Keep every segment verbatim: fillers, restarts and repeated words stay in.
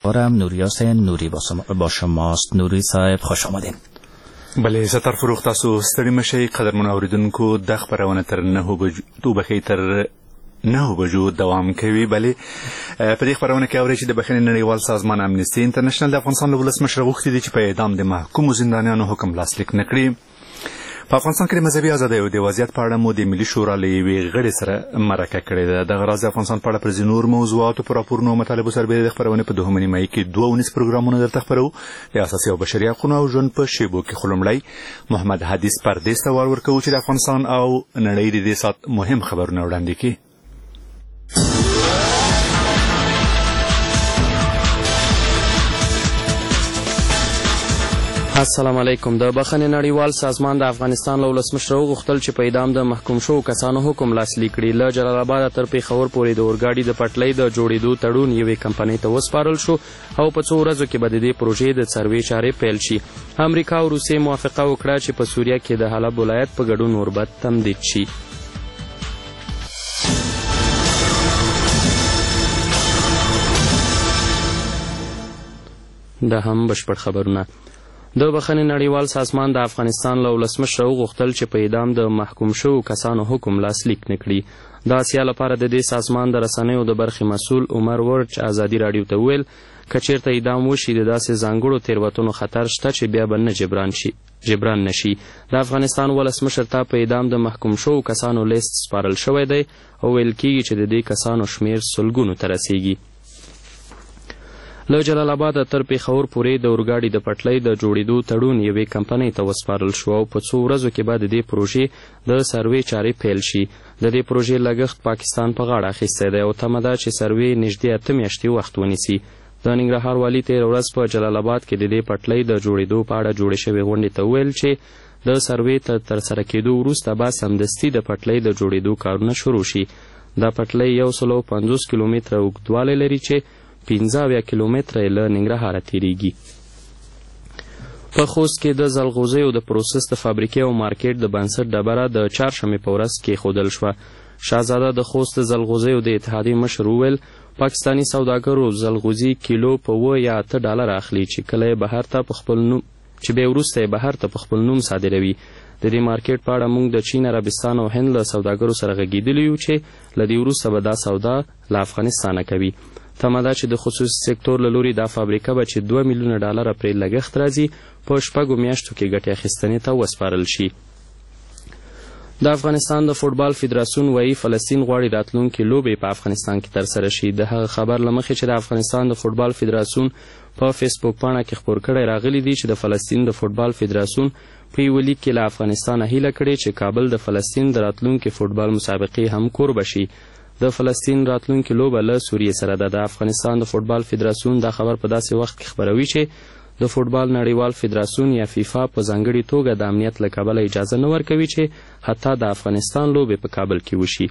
امیدوارم نوری حسین نوری با شماست. نوری صاحب خوش آمدین. بله ستر فروخ تاسو ستړي مشئ قدرمنو اوریدونکو د خبرونه تر نهو بجو بخې تر نهو بجو دوام کوي. بلې په دې خبرونه کې اورئ چې د بخښنې نړیوال سازمان امنیستي انټرنیشنل د افغانستان له ولسمشر غوښتي دي چې په اعدام د محکومو زندانیانو حکم لاسلیک نه کړي. په افغانستان کې د مذهبي ازادیو د وضعیت په اړه مو د ملي شورا له یوې غړي سره مرکه کړې ده. دغه راز د افغانستان په اړه پر ځینو نور موضوعاتو په راپورونو او مطالبو سربېره د خپرونې په دوهمه نیمایي کې دوه ونیز پروګرامونه درته خپرو. د اساسي او بشري حقونو او ژوند په شیبو کې خو لومړی محمد حدیث پردیس ته وار ورکوو چې د افغانستان او نړۍ د دې ساعت مهم خبرونه وړاندې کړي. السلام علیکم. د بخښنې نړیوال سازمان د افغانستان له ولسمشر وغوښتل چې په اعدام د محکوم شوو کسانو حکم لاسلیک کړي. له جلال آباده تر پېښور پورې د اورګاډي د پټلۍ د جوړېدو تړون یوې کمپنۍ ته وسپارل شو او په څو ورځو کې به د دې پروژې د سروې چارې پیل شي. امریکا او روسیې موافقه وکړه چې په سوریه کې د حلب ولایت په ګډون اوربند تمدید شي. دا هم بشپړ خبرونه. د بخښنې نړیوال سازمان د افغانستان له ولسمشر وغوښتل چې په اعدام د محکوم شوو کسانو حکم لاسلیک نه کړي. د اسیا لپاره د دې سازمان د رسنیو د برخې مسؤل عمر ورچ ازادي راډیو ته وویل که چېرته اعدام وشي د داسې ځانګړو تېروتنو خطر شته چې بیا به نه جبران شي جبران نشي. د افغانستان ولسمشر ته په اعدام د محکوم شوو کسانو لیست سپارل شوی دی او ویل کېږي چې د دې کسانو شمیر سلګونو ته رسیږي. له جلال آباده تر پېښور پورې د اورګاډي د پټلۍ د جوړېدو تړون یوې کمپنۍ ته وسپارل شو او په څو ورځو کې به د دې پروژې د سروې چارې پیل شي. د دې پروژې لګښت پاکستان په غاړه اخیستی دی او تمه ده چې سروې نږدې اته میاشتې وخت ونیسي. د ننګرهار والي تېره ورځ په جلال آباد کې د دې پټلۍ د جوړېدو په اړه جوړې شوې غونډې ته وویل چې د سروې تر ترسره کېدو وروسته به سمدستي د پټلۍ د جوړېدو کارونه شروع شي. دا پټلۍ یو سل او پنځوس کیلومتره اوږدوالی لري چې پنځه اویا کیلومتره له ننګرهاره تېرېږي. په خوست کې د ځلغوزیو د پروسس د فابریکې او مارکیټ د بنسټ ډبره د چهارشنبې په ورځ کېښودل شوه. شهزاده د خوست د ځلغوزیو د اتحادیې مشر وویل پاکستاني سوداګرو ځلغوزي کیلو په اوه یا اته ډالره اخلي چې کله یې بهر ته په خپل نوم چې بیا وروسته یې بهر ته په خپل نوم صادروي. د دې مارکیټ په اړه موږ د چین، عربستان او هند له سوداګرو سره غږېدلي یو چې له دې وروسته به دا سودا له افغانستانه کوي. تمه ده چې د خصوصي سکتور له لوري دا فابریکه به چې دوه میلیونه ډالره پرې لګښت راځي په شپږو میاشتو کې ګټې اخیستنې ته وسپارل شي. د افغانستان د فوټبال فدراسیون وایي فلسطین غواړي راتلونکې لوبې په افغانستان کې ترسره شي. د هغه خبر له مخې چې د افغانستان د فوټبال فدراسیون په فیسبوک پاڼه کې خپور کړی راغلی دی چې د فلسطین د فوټبال فدراسیون په یوه لیک کې له افغانستانه هیله کړې چې کابل د فلسطین د راتلونکې فوټبال مسابقې همکور بشي. د فلسطین راتلونکې لوبه له سوریې سره ده. د افغانستان د فوټبال فدراسیون دا خبر په داسې وخت کې خپروي چې د فوټبال نړیوال فدراسیون یا فیفا په ځانګړې توګه د امنیت له کبله اجازه نه ورکوي چې حتی د افغانستان لوبې په کابل کې وشي.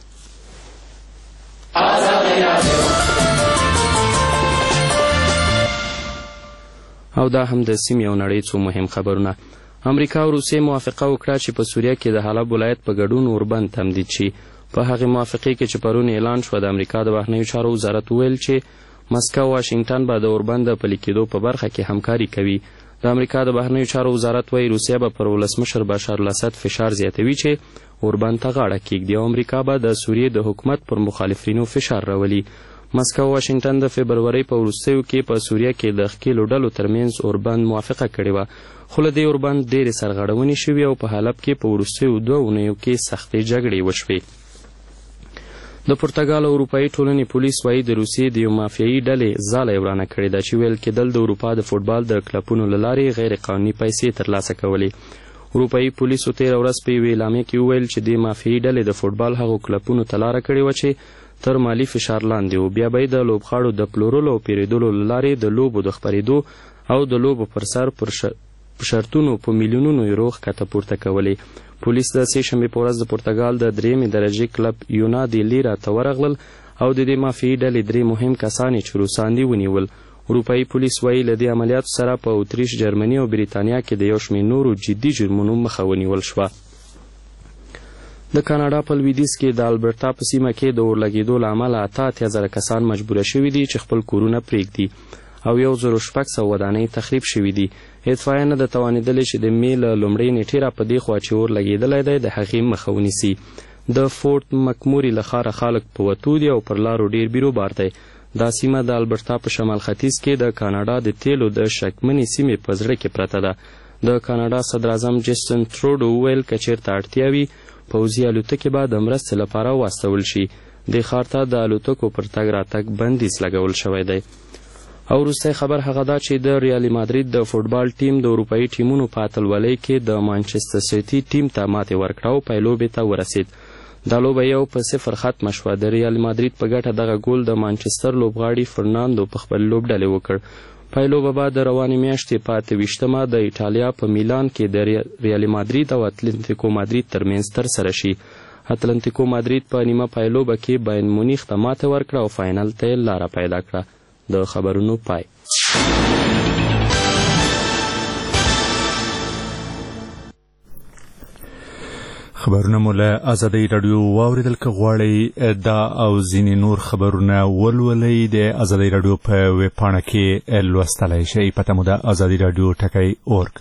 او دا هم د سیمې او نړۍ څو مهم خبرونه. امریکا او روسیې موافقه وکړه چې په سوریه کې د حلب ولایت په ګډون اوربند تمدید شي. په هغې موافقې کې چې پرون اعلان شوه د امریکا د بهرنیو چارو وزارت وویل چې مسکو او واشنګټن به د اوربند د پلي کېدو په برخه کې همکاري کوي. د امریکا د بهرنیو چارو وزارت وایي روسیه به پر ولسمشر بشار الاسد فشار زیاتوي چې اوربند ته غاړه کېږدي او امریکا به د سوریې د حکومت پر مخالفینو فشار راولي. مسکو او واشنګټن د فبرورۍ په وروستیو کې په سوریه کې د ښکېلو ډلو ترمنځ اوربند موافقه کړې وه خو له دې اوربند ډېرې سرغړونې شوې او په حلب کې په وروستیو دوه اونیو کې سختې جګړې وشوې. د پرتګال او اروپایي ټولنې پولیس وایي د روسیې د یو مافیایي ډلې ځاله یې ورانه کړې ده چې ویل کېدل د اروپا د فوټبال د کلبونو له لارې غیر قانوني پیسې ترلاسه کولې. اروپایي پولیسو تېره ورځ په یوې اعلامیه کې وویل چې دې مافیایي ډلې د فوټبال هغو کلبونو ته لاره کړې وه چې تر مالي فشار لاندې وو. بیا به یې د لوبغاړو د پلورلو او پیرودلو له لارې د لوبو د خپرېدو او د لوبو پر سر پر شرطونو په میلیونونو یورو ښکته پورته کولې. پولیس د سې شنبې په ورځ د پرتګال د درېیمې درجې کلب یونا د لیرا ته ورغلل او د دې مافیایي ډلې درې مهم کسان یې چې روسان دي ونیول. اروپایي پولیس وایي له دې عملیاتو سره په اتریش، جرمني او بریتانیا کې د یو شمېر نورو جدي جرمونو مخه ونیول شوه. د کاناډا په لویدیځ کې د البرټا په سیمه کې د اورلګېدو له امله اته اتیا زره کسان مجبوره شوي دي چې خپل کورونه پرېږدي او یو زر شپږ سوه ودانۍ تخریب شوي دي. اطفایه نه ده توانېدلې چې د مې له لومړۍ نیټې را په دې خوا چې اور لګېدلی دی د هغې مخه ونیسي. د فورت مکموري له ښاره خلک په وتو دي او پر لارو ډېر بیروبار دی. دا سیمه د البرټا په شمال ختیځ کې د کاناډا د تیلو د شکمنې سیمې په زړه کې پرته ده. د کاناډا صدراعظم جسټن تروډو وویل که چېرته اړتیا وي پوځي الوتکې به د مرستې لپاره واستول شي. دې ښار ته د الوتکو پر تګ راتګ بندیز لګول شوی دی. او وروستی خبر هغه دا چې د ریال مادرید د فوټبال ټیم د اروپایي ټیمونو په اتلولۍ کې د مانچسټر سیټي ټیم ته ماتې ورکړه او پایلوبې ته ورسید. دا لوبه یو په صفر ختمه شوه. د ریال مادرید په ګټه دغه ګول د مانچسټر لوبغاړي فرناندو په خپل لوبډلې وکړ. پایلوبه به د روانې میاشتې په اته ویشتمه د ایټالیا په میلان کې د ریال مادرید او اتلتیکو مادرید ترمنځ ترسره شي. اتلتیکو مادرید په نیمه پایلوبه کې باین مونیخ ته ماته ورکړه او فاینل ته یې لاره پیدا کړه. د خبرونو پای. خبرونه مو له ازادۍ راډیو واورېدل. که غواړئ دا او ځینې نور خبرونه ولولئ د ازادۍ راډیو په ویبپاڼه کې لوستلی شئ. پته مو ده ازادۍ راډیو ټکی اورګ.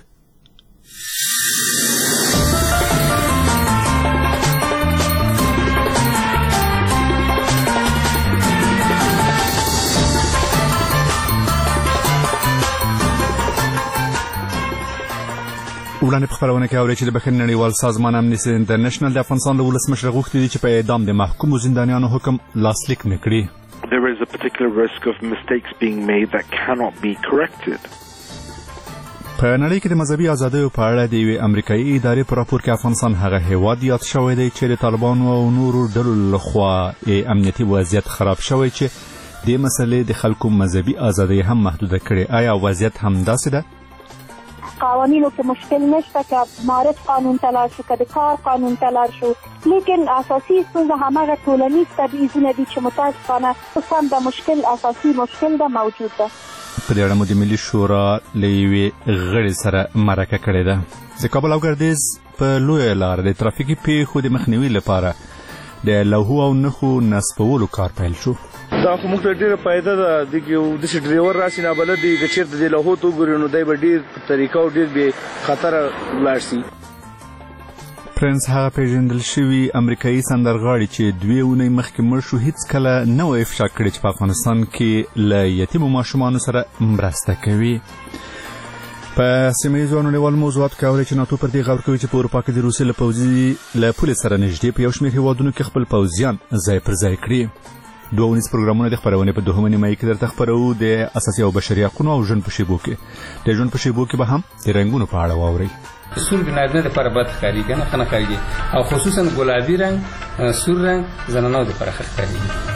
وړاندې په خپرونه کې اورئ چې د بخښنې نړیوال سازمان امنیسټي انټرنیشنل د افغانستان له ولسمشر غوښتي دي چې په اعدام د محکومو زندانیانو حکم لاسلیک نه کړي. There is a particular risk of mistakes being made that cannot be corrected. په نړۍ کې د مذهبي ازادیو په اړه د یوې امریکایي ادارې په راپور کې افغانستان هغه هیواد یاد شوی دی چې د طالبانو او نورو ډلو لخوا امنیتي وضعیت خراب شوی چې دې مسلې د خلکو مذهبي ازادۍ هم محدوده کړي. آیا وضعیت همداسې ده؟ قوانینو کې مشکل نشته که معرف قانون ته لاړ شو که د کار قانون ته لاړ شو، لیکن اساسي ستونزه هماغه ټولنیز تبعیضونه دي چې متاسفانه اوس هم د مشکل اساسي مشکل ده موجود ده. په دې اړه مو د ملي شورا له یوې غړي سره مرکه کړې ده. د کابل او ګردیز په لویه لاره د ترافیکي پیښو د مخنیوي لپاره د لوحو او نښو نصبولو کار پیل شو. دا خو موږ ته ډېره فایده ده. دغه یو داسې ډریور راسي نابلد دی، که چېرته د لوحو ته وګوري نو دی به ډېر په طریقه او ډېر بې خطره ولاړ شي. پرنس هغه پیژندل شوي امریکایي سندرغاړي چې دوې اونۍ مخکې مړ شو هیڅکله نه و افشا کړی چې په افغانستان کې له یتیمو ماشومانو سره مرسته کوي. په سیمه ییزو نړیوالو موضوعاتو کې اورئ چې ناټو پر دې غور کوي چې په اروپا کې د روسیې له پوځي له پولې سره نږدې په یو شمېر هېوادونو کې خپل پوځیان ځای پر ځای کړي. دوه اونیز پروګرامونه د خپرونې په دوهمه نیمایي کې درته خپرو د اساسي او بشري حقونو او ژوند په شیبو کې. د ژوند په شیبو کې به هم د رنګونو په اړه واورئ. سور د نارینه لپاره بد ښکاري که نه ښه نه ښکاري، او خصوصا ګلابي رنګ سور رنګ زنانو لپاره ښه ښکاري.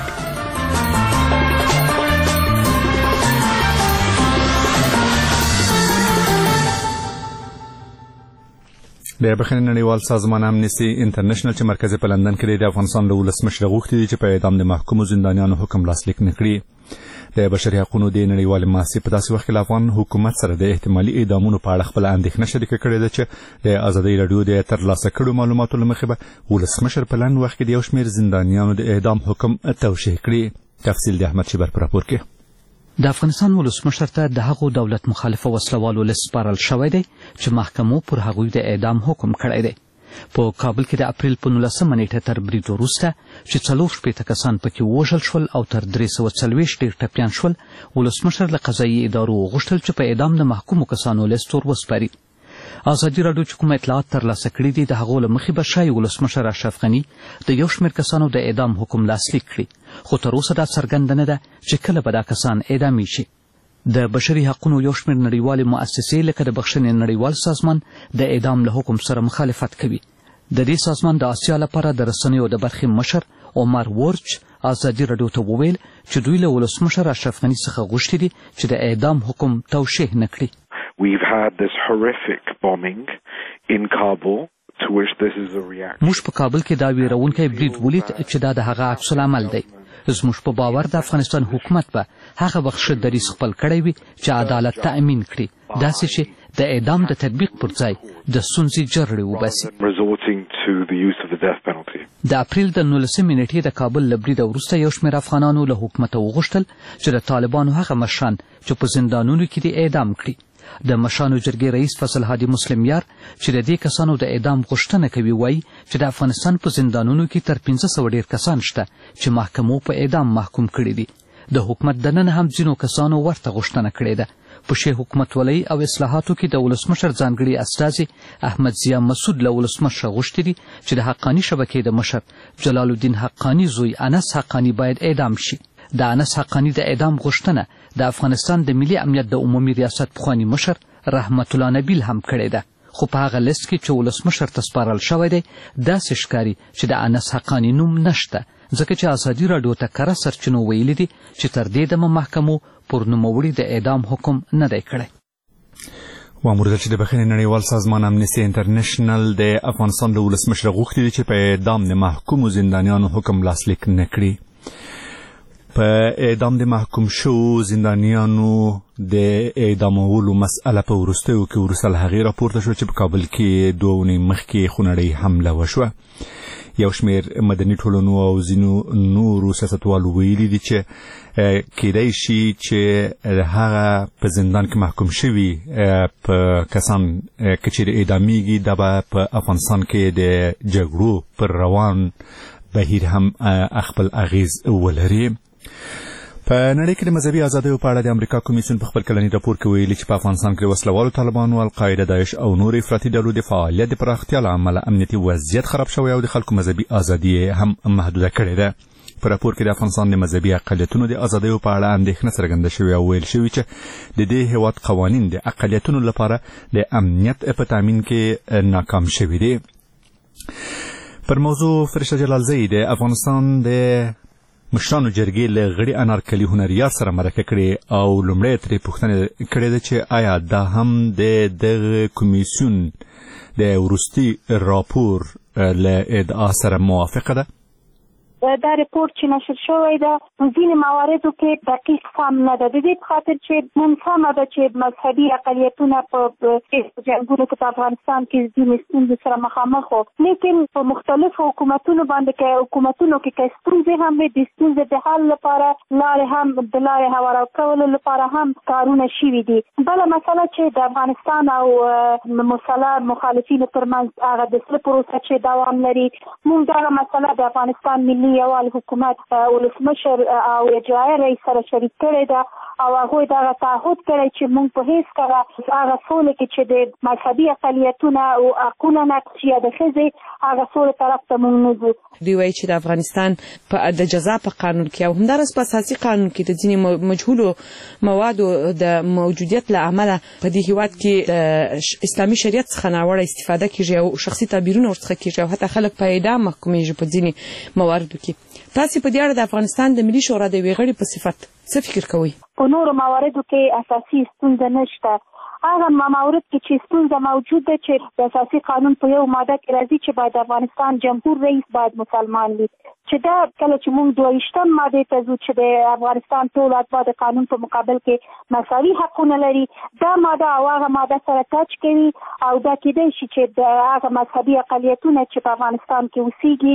د بخښنې نړیوال سازمان امنیسټي انټرنیشنل چې مرکز په لندن کې د افغانستان له ولسمشر غوښتي دي چې په اعدام د محکومو زندانیانو حکم لاسلیک نه کړي. د بشري حقونو د نړیوالې محاسبې په داسې وخت کې له افغان حکومت سره د احتمالي اعدامونو په اړه خپله اندېښنه شریکه کړې ده چې د ازادۍ راډیو د ترلاسه کړو معلوماتو له مخې به ولسمشر په لنډ وخت کې د یو شمېر زندانیانو د اعدام حکم توشیح کړي. تفصیل د احمد شیبر په راپور کې. د افغانستان ولسمشر ته د هغو دولت مخالفه وسلوالو لیست سپارل شوی دی چې محکمو پر هغوی د اعدام حکم کړی دی. په کابل کې د اپریل په نولسمه نیټه تر برید وروسته چې څلور شپېته کسان پکې ووژل شول او تر درې سوه څلوېښت ډېر ټپیان شول، ولسمشر له قضایي ادارو وغوښتل چې په اعدام د محکومو کسانو لیست ور وسپاري. ازادي راډیو چې کوم اطلاعات ترلاسه کړي دي د هغو له مخې به ښایي ولسمشر اشرف غني د یو شمېر کسانو د اعدام حکم لاسلیک کړي، خو تر اوسه دا څرګنده نه ده چې کله به دا کسان اعدامېږي. د بشري حقونو یو شمېر نړیوالې مؤسسې لکه د بخښنې نړیوال سازمان د اعدام له حکم سره مخالفت کوي. د دې سازمان د اسیا لپاره د رسنیو د برخې مشر عمر ورچ ازادي راډیو ته وویل چې دوی له ولسمشر اشرف غني څخه غوښتي دي چې د اعدام حکم توشیح نه کړي. We've had this horrific bombing in Kabul to which this is a reaction. موږ په کابل کې دا ویرونکی برید ولید چې دا د هغه عکس العمل دی. زموږ په باور د افغانستان حکومت به هغه وخت ښه دریځ خپل کړی وي چې عدالت تأمین کړي، داسې چې د اعدام د تطبیق پر ځای د ستونزې جرړې وباسي. to the use of the death penalty. د اپریل د نولسمې نیټې د کابل له بریده وروسته یو شمېر افغانانو له حکومته وغوښتل چې د طالبانو هغه مشران چې په زندانونو کې دي اعدام کړي. د مشرانو جرګې رئیس فضل هادي مسلم یار چې د دې کسانو د اعدام غوښتنه کوي وایي چې د افغانستان په زندانونو کې تر پنځه سوه ډېر کسان شته چې محکمو په اعدام محکوم کړي دي. د حکومت دننه هم ځینو کسانو ورته غوښتنه کړې ده. په شی حکومتولۍ او اصلاحاتو کې د ولسمشر ځانګړي استازي احمد ضیا مسعود له ولسمشر غوښتي دي چې د حقاني شبکې د مشر جلال الدین حقاني زوی انس حقاني باید اعدام شي. د انس حقاني د اعدام غوښتنه د افغانستان د ملي امنیت د عمومي ریاست پخواني مشر رحمت الله نبیل هم کړې ده، خو په هغه لیست کې چې ولسمشر ته سپارل شوی دی داسې ښکاري چې د انس حقاني نوم نشته، ځکه چې ازادي راډیو ته کره سرچینو ویلي دي چې تر دې دمه محکمو پر نوموړي د اعدام حکم نه دی کړی. واموردل چې د بخښنې نړیوال سازمان امنیستي انټرنیشنل د افغانستان له ولسمشر غوښتي دي چې په اعدام د محکومو زندانیانو حکم لاسلیک نه کړي. په اعدام د محکوم شوو زندانیانو د اعدامولو مسأله په وروستیو کې وروسته له هغې راپورته شوه چې په کابل کې دوه اونۍ مخکې خونړۍ حمله وشوه. یو شمیر مدني ټولنو او ځینو نورو سیاستوالو ویلي دي چې کیدای شي چې هغه په زندان کې محکوم شوي په کسان که چیرې اعدامیږي دا به په افغانستان کې د جګړو پر روان بهیر هم خپل اغیز ولري. په نړۍ کې د مذهبي ازادیو په اړه د امریکا کمیسیون په خپل کلني راپور کې ویلي چې په افغانستان کې د وسلوالو طالبانو، القاعده، داعش او نور افراطي ډلو د فعالیت د پراختیا له امله امنیتي وضعیت خراب شوی او د خلکو مذهبي ازادي هم محدوده کړې ده. په راپور کې د افغانستان د مذهبي اقلیتونو د ازادیو په اړه اندېښنه څرګنده شوې او ویل شوي چې د دې هېواد قوانین د اقلیتونو لپاره د امنیت په تامین کې ناکام شوي دي. پر موضوع فرشته جلالزی د افغانستان د مشرانو جرګې له غړي انارکلي هنریار سره مرکه کړې او لومړی ترې پوښتنه کړې ده چې آیا دا هم د دغه کمیسیون د وروستي راپور له ادعا سره موافقه ده؟ دا رپورت چې نشر شوی ده په ځینې مواردو کې دقیق فهم نه ده، د دې په خاطر چې منفهمه ده چې مذهبي اقلیتونه په جنګونو کې په افغانستان کې ځینې ستونزې سره مخامخ وو، لیکن په مختلفو حکومتونو باندې که حکومتونو کې که ستونزې هم وي د ستونزې د حل لپاره لارې هم د لارې هوارو کولو لپاره هم کارونه شوي دي. بله مسله چې د افغانستان او مسلح مخالفینو ترمنځ هغه د صلح پروسه چې دوام لري، موږ دغه مسله د افغانستان ملي یوال حکومت ولسمشر او اجرایه رئیس سره شریک کړی ده او هغوی دغه تعهد کړی چې موږ په هیڅ کله هغه سولې کې چې د مذهبي اقلیتونه او حقونه نقض یا د ښځې هغه سولې طرف ته موږ نه ځو. دوی وایي چې د افغانستان په د جزا په قانون کې او همداراز په اساسي قانون کې د ځینې مجهولو موادو د موجودیت له امله په دې هېواد کې د اسلامي شریعت څخه ناوړه استفاده کېږي او شخصي تعبیرونه ورڅخه کېږي او حتی خلک په اعدام محکومیږي په ځینې مواردو کې. تاسې په دې اړه د افغانستان د ملي شورا د یوې غړي په صفت څه فکر کوئ؟ په نورو مواردو کې اساسي ستونزه نشته. هغه موارد کې چې ستونزه موجود ده چې د اساسي قانون په یو ماده کې راځي چې باید افغانستان جمهور رئیس باید مسلمان وي، چې دا کله چې موږ دوه ویشتم مادې ته ځو چې د افغانستان ټول اتباع د قانون په مقابل کې مساوي حقونه لري، دا ماده او هغه ماده سره ټچ کوي او دا کېدای شي چې د هغه مذهبي اقلیتونه چې په افغانستان کې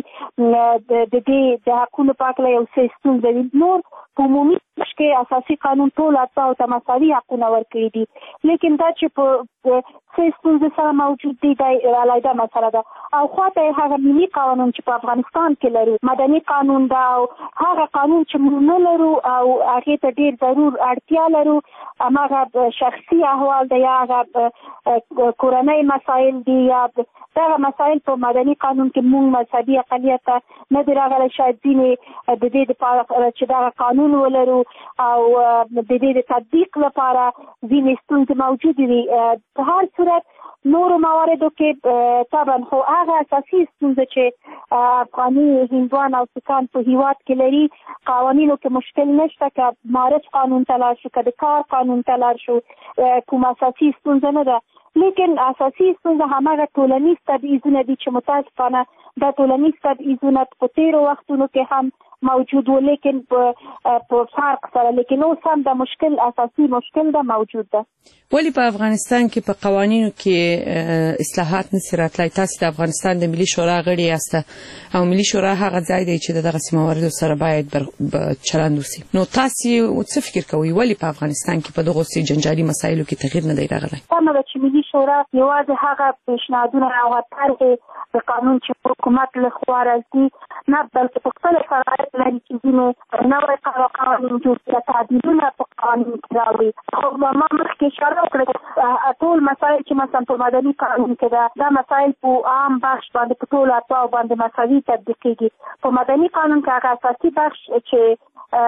اوسېږي د دې د حقونو په هکله یو څه ستونزه وي. نور په عمومي کې اساسي قانون ټول اتباعو ته مساوي حقونه ورکړي دي، لیکن دا چې په څه ستونزې سره موجود دي دا علیحده مسله ده. او خواته هغه ملي قانون چې په افغانستان کې لرو مدني قانون دا او هغه قانون چې موږ نه لرو او هغې ته ډېر ضرور اړتیا لرو، هماغه شخصي احوال دی یا هغه کورنۍ مسایل دي یا دغه مسایل په مدني قانون کې موږ مذهبي اقلیت ته نه دي راغلی. شاید ځینې د دې دپاره چې دغه قانون ولرو او د دې د تطبیق لپاره ځینې ستونزې موجودې وي. په هر صورت نورو مواردو کې طبعا خو هغه اساسي ستونزه چې افغاني هندوان او سیکان په هیواد کې لري قوانینو کې مشکل نشته، که معرف قانون ته لاړ شو که د کار قانون ته لاړ شو کوم اساسي ستونزه نه ده، لیکن اساسي ستونزه هماغه ټولنیز تبعیضونه دي چې متاسفانه دا ټولنیز تبعیضونه په تېرو وختونو کې هم موجود و لیکن په فرق سره، لیکن اوس هم د مشکل اساسي مشکل ده موجود ده. ولی په افغانستان کې په قوانینو کې اصلاحات نشي راتلای؟ تاسو د افغانستان د ملي شورا غړي یاست او ملي شورا هغه ځای دی چې دغه مواردو سره باید چلند وشي. نو تاسو څه فکر کوئ ولی په افغانستان کې په دغه سي جنجالي مسایلو کې تغییر نه دی راغلی؟ نو چې ملي شورا یوازې هغه پیشنهادونه او طرحې د قانون چې حکومت له خوا راځي نه، بلکې په خپل شرایط لري چې ځینې نوې قوانین جوړ کړي، تعدیلونه په قانون کې راوړي. خو ما مخکې اشاره وکړه ټول مسایل چې مثلا په مدني قانون کې ده دا مسایل په عام بخش باندې په ټولو اتباعو باندې مساوي تطبیق کېږي. په مدني قانون کې هغه اساسي بخش چې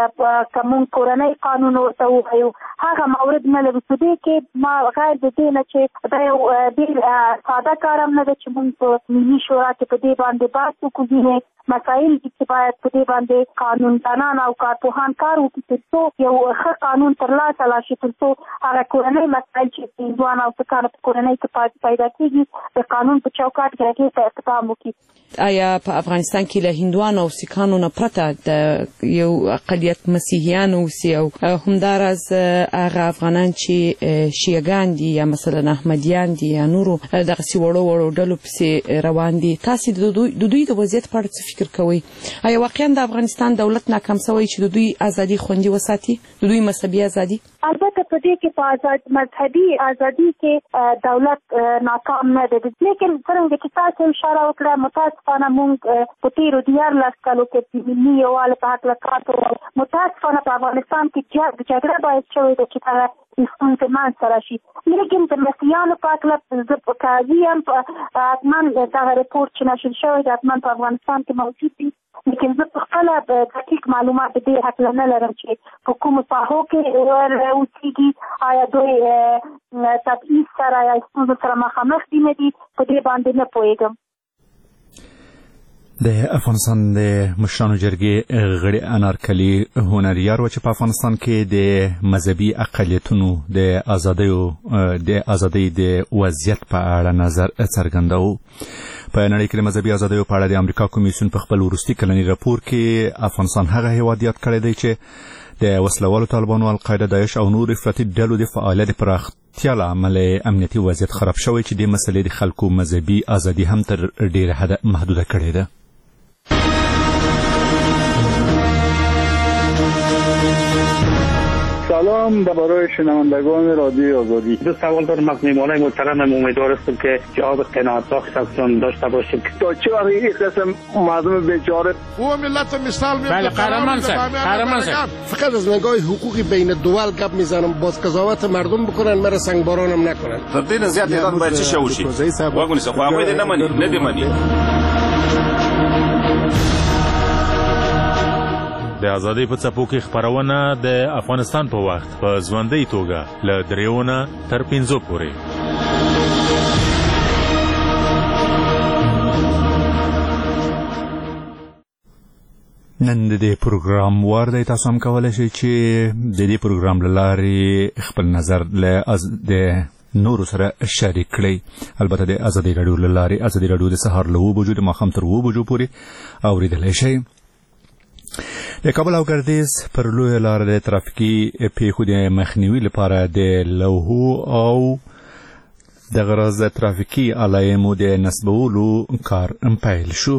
کوم کورنۍ قانون ورته وایو هغه مورد نه لري. په دې کې ما غیر د دې نه چې دا یو ډېر ساده کار هم نه ده چې موږ په ملي شورا کې په دې باندې بحث وکړو. مسایل چې باید په دې باندې قانوندانان او کارپوهان کار وکړي تر څو یو ښه قانون ترلاسه راشي، تر څو هغه کورنۍ مسایل چې هندوان او سکانو په کورنۍ کې پیدا کېږي د قانون په چوکاټ کې هغې ته اقدام وکړي. آیا په افغانستان کې له هندوانو او سکانو نه پرته د یو اقلیت مسیحیان اوسي او همداراز هغه افغانان چې شیعهګان دي یا مثلا احمدیان دي یا نورو دغسې وړو وړو ډلو پسې روان دي، تاسو د دوی د وضعیت په اړه څه فکر کوئ؟ آیا واقعا د افغانستان دولت ناکام شوی چې د دوی ازادي خوندي وساتي، د دوی مذهبي ازادي؟ البته په دې کې په آزاد مذهبي ازادي کې دولت ناکام نه دی، لیکن څرنګه چې تاسو اشاره وکړه متاسفانه موږ په تیرو دیارلس کالو کې د ملي یووالي په هکله کار کوو. متاسفانه په افغانستان کې جګړه باید شوې ده چې هغه ستونزې منځته راشي، لیکن د مسیحیانو په هکله زه په قاضي یم حتما دغه رپورټ چې نشر شوی دی حتما په افغانستان کې موجود دی، لیکن زه په خپله دقیق معلومات د دې هکله نه لرم چې په کومو ساحو کې اوسېږي، آیا دوی تبعیض سره یا ستونزو سره مخامخ دي نه دي، په دې باندې نه پوهېږم. د افغانستان د مشرانو جرګې غړي انارکلي هنریار و چې په افغانستان کې د مذهبي اقلیتونو د ازادیو د ازادۍ د وضعیت په اړه نظر څرګنداوه. په نړۍ کې د مذهبي ازادیو په اړه د امریکا کمیسیون په خپل وروستي کلني راپور کې افغانستان هغه هیواد یاد کړی دی چې د وسلوالو طالبانو، القاعده، داعش او نور افراطي ډلو د فعالیت پراختیا له امله امنیتي وضعیت خراب شوی چې د مسلې د خلکو مذهبي ازادي هم تر ډیره حده محدوده کړې ده. سلام برای شنوندگان رادیو آزادی. دو سوال دارم از میهمانای محترمم، امیدوار هستم که جواب قناعت بخش ازتون داشته باشیم. تا چه وقت این قسم مردم بیچاره او ملت مثال میاد؟ بله قهرمان صاحب، قهرمان صاحب. فقط از نگاه حقوقی بین دول گپ میزنم، باز قضاوت مردم بکنن، مرا سنگبارانم نکنن. تر دې زیات تعداد باید چی شوشي؟ واګونی څه خو هغه دې نه مني، نه دې مني. د ازادۍ په څپو کې خپرونه د افغانستان په وخت په ژوندۍ توګه له دریو نه تر پنځو پورې. نن د دې پروګرام وار دی، تاسو هم کولی شئ چې د دې پروګرام له لارې خپل نظر له د نورو سره شریک کړئ. البته د ازادۍ راډیو له لارې ازادۍ راډیو د سهار له اوه بجو د ماښام تر اوه بجو پورې اورېدلی شئ. د کابل او ګردیز پر لویه لاره د ترافیکي پیښو د مخنیوي لپاره د لوحو او د غرض ترافیکي علایمو د نصبولو کار پیل شو.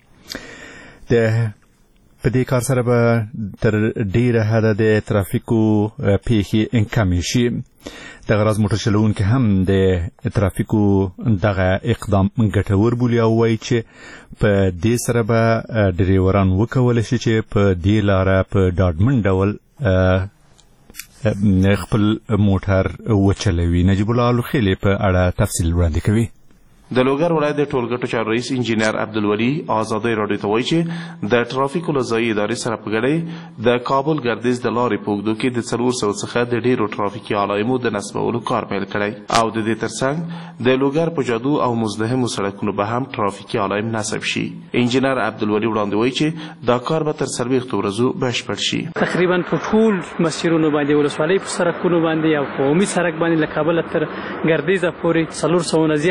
د په دې کار سره به تر ډیره حده د ترافیکو پیښې کمې شي. د غرض موټر چلوونکي هم د ترافیکو دغه اقدام ګټور بولي او وایي چې په دې سره به ډریوران وکولی شي چې په دې لاره په ډاډمن ډول خپل موټر وچلوي. نجیب الله الخیلي په اړه تفصیل وړاندې کوي. د لوګر ولایت د ټولګټو چارو رئیس انجینر عبدالولي ازادۍ راډیو ته وایي چې د ټرافیکو له ځایي ادارې سره په ګډه د کابل ګردیز د لارې په اوږدو کې د څلور سوو څخه د ډېرو ټرافیکي علایمو د نصبولو کار پیل کړی او د دې ترڅنګ د لوګر په جادو او مزدحمو سړکونو به هم ټرافیکي علایم نصب شي. انجینر عبدالولي وړاندې وایي چې دا کار به تر څلوېښتو ورځو بشپړ شي. تقریبا په ټول مسیرونو باندې ولسوالۍ په سړکونو باندې او قومي سړک باندې له کابل تر ګردیزه پورې څلور سوه نه زیات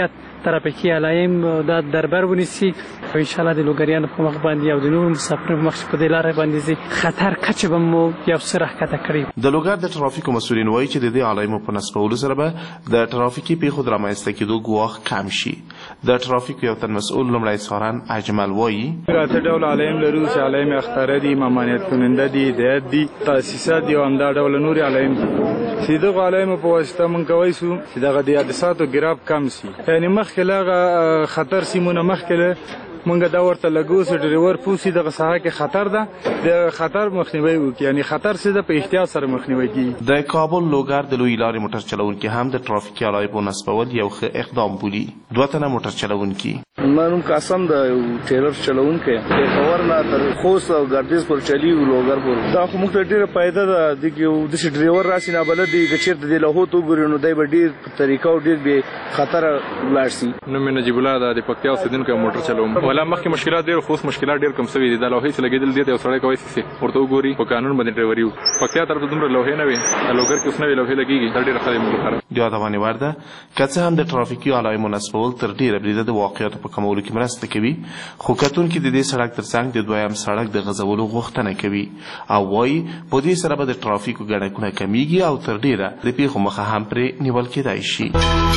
ترافیکي علایم دا دربر ونیسي او ان شاء الله د لوګریانو په مخ باندې او د نور مسافرو په مخ په دې لارې باندې زی خطر کچه به مو یو څه راښکته کړي. د لوګر د ترافیکو مسؤلین وایي چې د دې علایم په نصبولو سره به د ترافیکي پیښو د رامنځته کېدو ګواښ کم شي. د ترافیکو یو تن مسؤل لومړی څارن اجمل وایي راته ډول علایم لرو چې علایم اختاره دي، ممانعت کننده دي، هدایت دي، تاسیسات دي او همدا ډول نور علایم دي چې دغه علایم په واسطه مونږ کولی شو چې دغه د حادثاتو ګراب کم شي. یعنې مخکې له هغه خطر سیمونه مخکې مونږ دا ورته لګو چې ډریور پوسی دغه ساحه کې خطر ده، د خطر مخنیوي وکړي، یعنی خطر څه ده په احتیاط سره مخنیوي کیږي. د کابل لوګر د لوی لارې موټر چلونکي هم د ترافیکي علایمو نصبول یو ښه اقدام بولي. دوه تنه موټر چلونکي ما نوم قاسم د یو ټیلر چلونکی پیښور نه تر خوست او ګردیز پر چلی و لوګر پر دا خو موږ ته ډېره فایده ده. دغه یو داسې ډریور راشي نابلد دی که چېرته د لوحو ته وګوري نو دی به ډېر په طریقه او ډېر بې خطره ولاړ شي. نوم مې نجیب الله ده، د پکتیا اوسېدونکی موټر چلوم. ولا مخکې مشکلات ډېر خو مشکلات ډېر کم شوي دي. دا لوحې چې لګېدل دي ته یو سړی کولی شي ورته وګوري په قانون باندې ډریوري وکړي. پکتیا طرف ته دومره لوحې نه وي، لوګر کې اوس نوې لوحې لګېږي، دا ډېره ښه ده موږ لپاره. یادونه وړ ده که څه هم د ترافیکي علایمو نصبول تر ډېره بریده د واقعاتو په کمولو کې مرسته کوي، خو کتونکي د دې سړک تر څنګ د دویم سړک د غځولو غوښتنه کوي او وایي په دې سره به د ترافیکو ګڼه کمیږي او تر ډېره د پیښو مخه هم پرې نیول کېدای شي.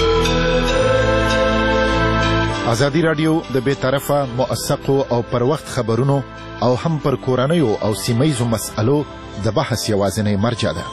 ازادي راډیو د بې طرفه موثقو او پر وخت خبرونو او هم پر کورنیو او سیمهیزو مسألو د بحث یوازینۍ مرجع ده.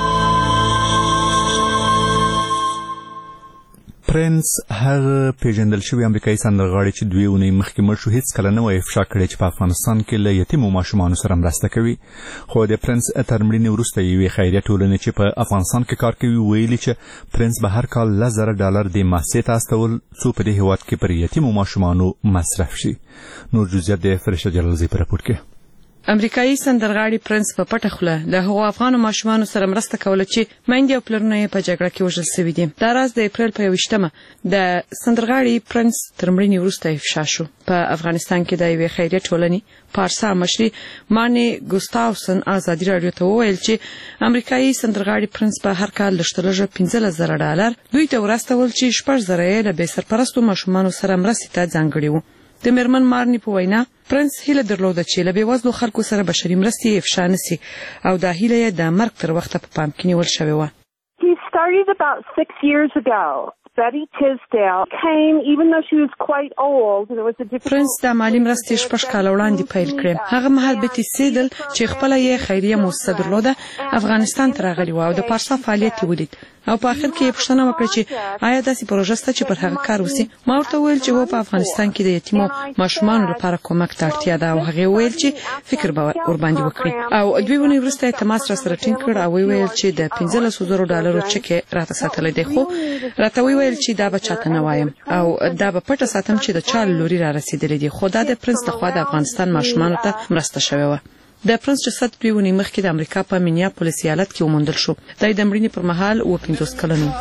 پرنس هغه پیژندل شوی امریکایي سندرغاړی چې دوې اونۍ مخکې مړ شو هېڅکله نه وای افشا کړی چې په افغانستان کې له یتیمو ماشومانو سره مرسته کوي. خو د پرنس تر مړینې وروسته یوې خیریه ټولنې چې په افغانستان کې کار کوي ویلي چې پرنس به هر کال لس زره ډالر د محسې ته استول څو په دې هېواد کې پر یتیمو ماشومانو مصرف شي. نور جزئیات د فرشته جلالزي په راپور کې. امریکایي سندرغاړي پرنس په پټه خوله د هغو افغانو ماشومانو سره مرسته کوله چې میندې او پلرونه یې په جګړه کې وژل شوي دي. دا راز د اپریل په یوویشتمه د سندرغاړي پرنس تر مړینې وروسته افشا شو. په افغانستان کې د یوې خیریه ټولنې پارسا مشري ماني ګوستاوسن ازادي راډیو ته وویل چې امریکایي سندرغاړي پرنس په هر کال لږ لږه پنځلس زره ډالر دوی ته ورستول چې شپږ زره یې له بې سرپرستو ماشومانو سره مرستې ته ځانګړي وو. د میرمن مارني په وینا پرنس هیله درلوده چې له بېوزلو خلکو سره بشري مرستې افشا نه سي او دا هیله یې د مرګ تر وخته په پام کې نیول شوې وه. He started about six years ago. Betty Tisdale came even though she was quite old and it was a difficult. پرنس د مالی مرستې شپږ کاله وړاندې پیل کړې. هغه مهال بیټي سیدل چې خپله یې خیریه مؤسسه درلوده افغانستان ته راغلې وه او د پارسا فعالیت یې ولید او په اخر کې یې پوښتنه وکړه چې آیا داسې پروژه شته چې پر هغه کار وسي. ما ورته وویل چې هو په افغانستان کې د یتیمو ماشومانو لپاره کومک ته اړتیا ده او هغې وویل چې فکر به ورباندې وکړي او دوې اونۍ وروسته یې تماس راسره ټینګ کړ او ویل چې د پنځلسو زرو ډالرو چک یې راته ساتلی دی خو راته ویل چې دا به چاته نه وایم او دا به پټه ساتم چې د چا له لوري را رسېدلی دي. خو دا د پرنس لخوا د افغانستان ماشومانو ته مرسته شوې وه. د پرنس جسد دوې اونۍ مخکې د امریکا په مینیاپولیس ایالت کې وموندل شو. دا د مړینې پر مهال اووه پنځوس کلن و.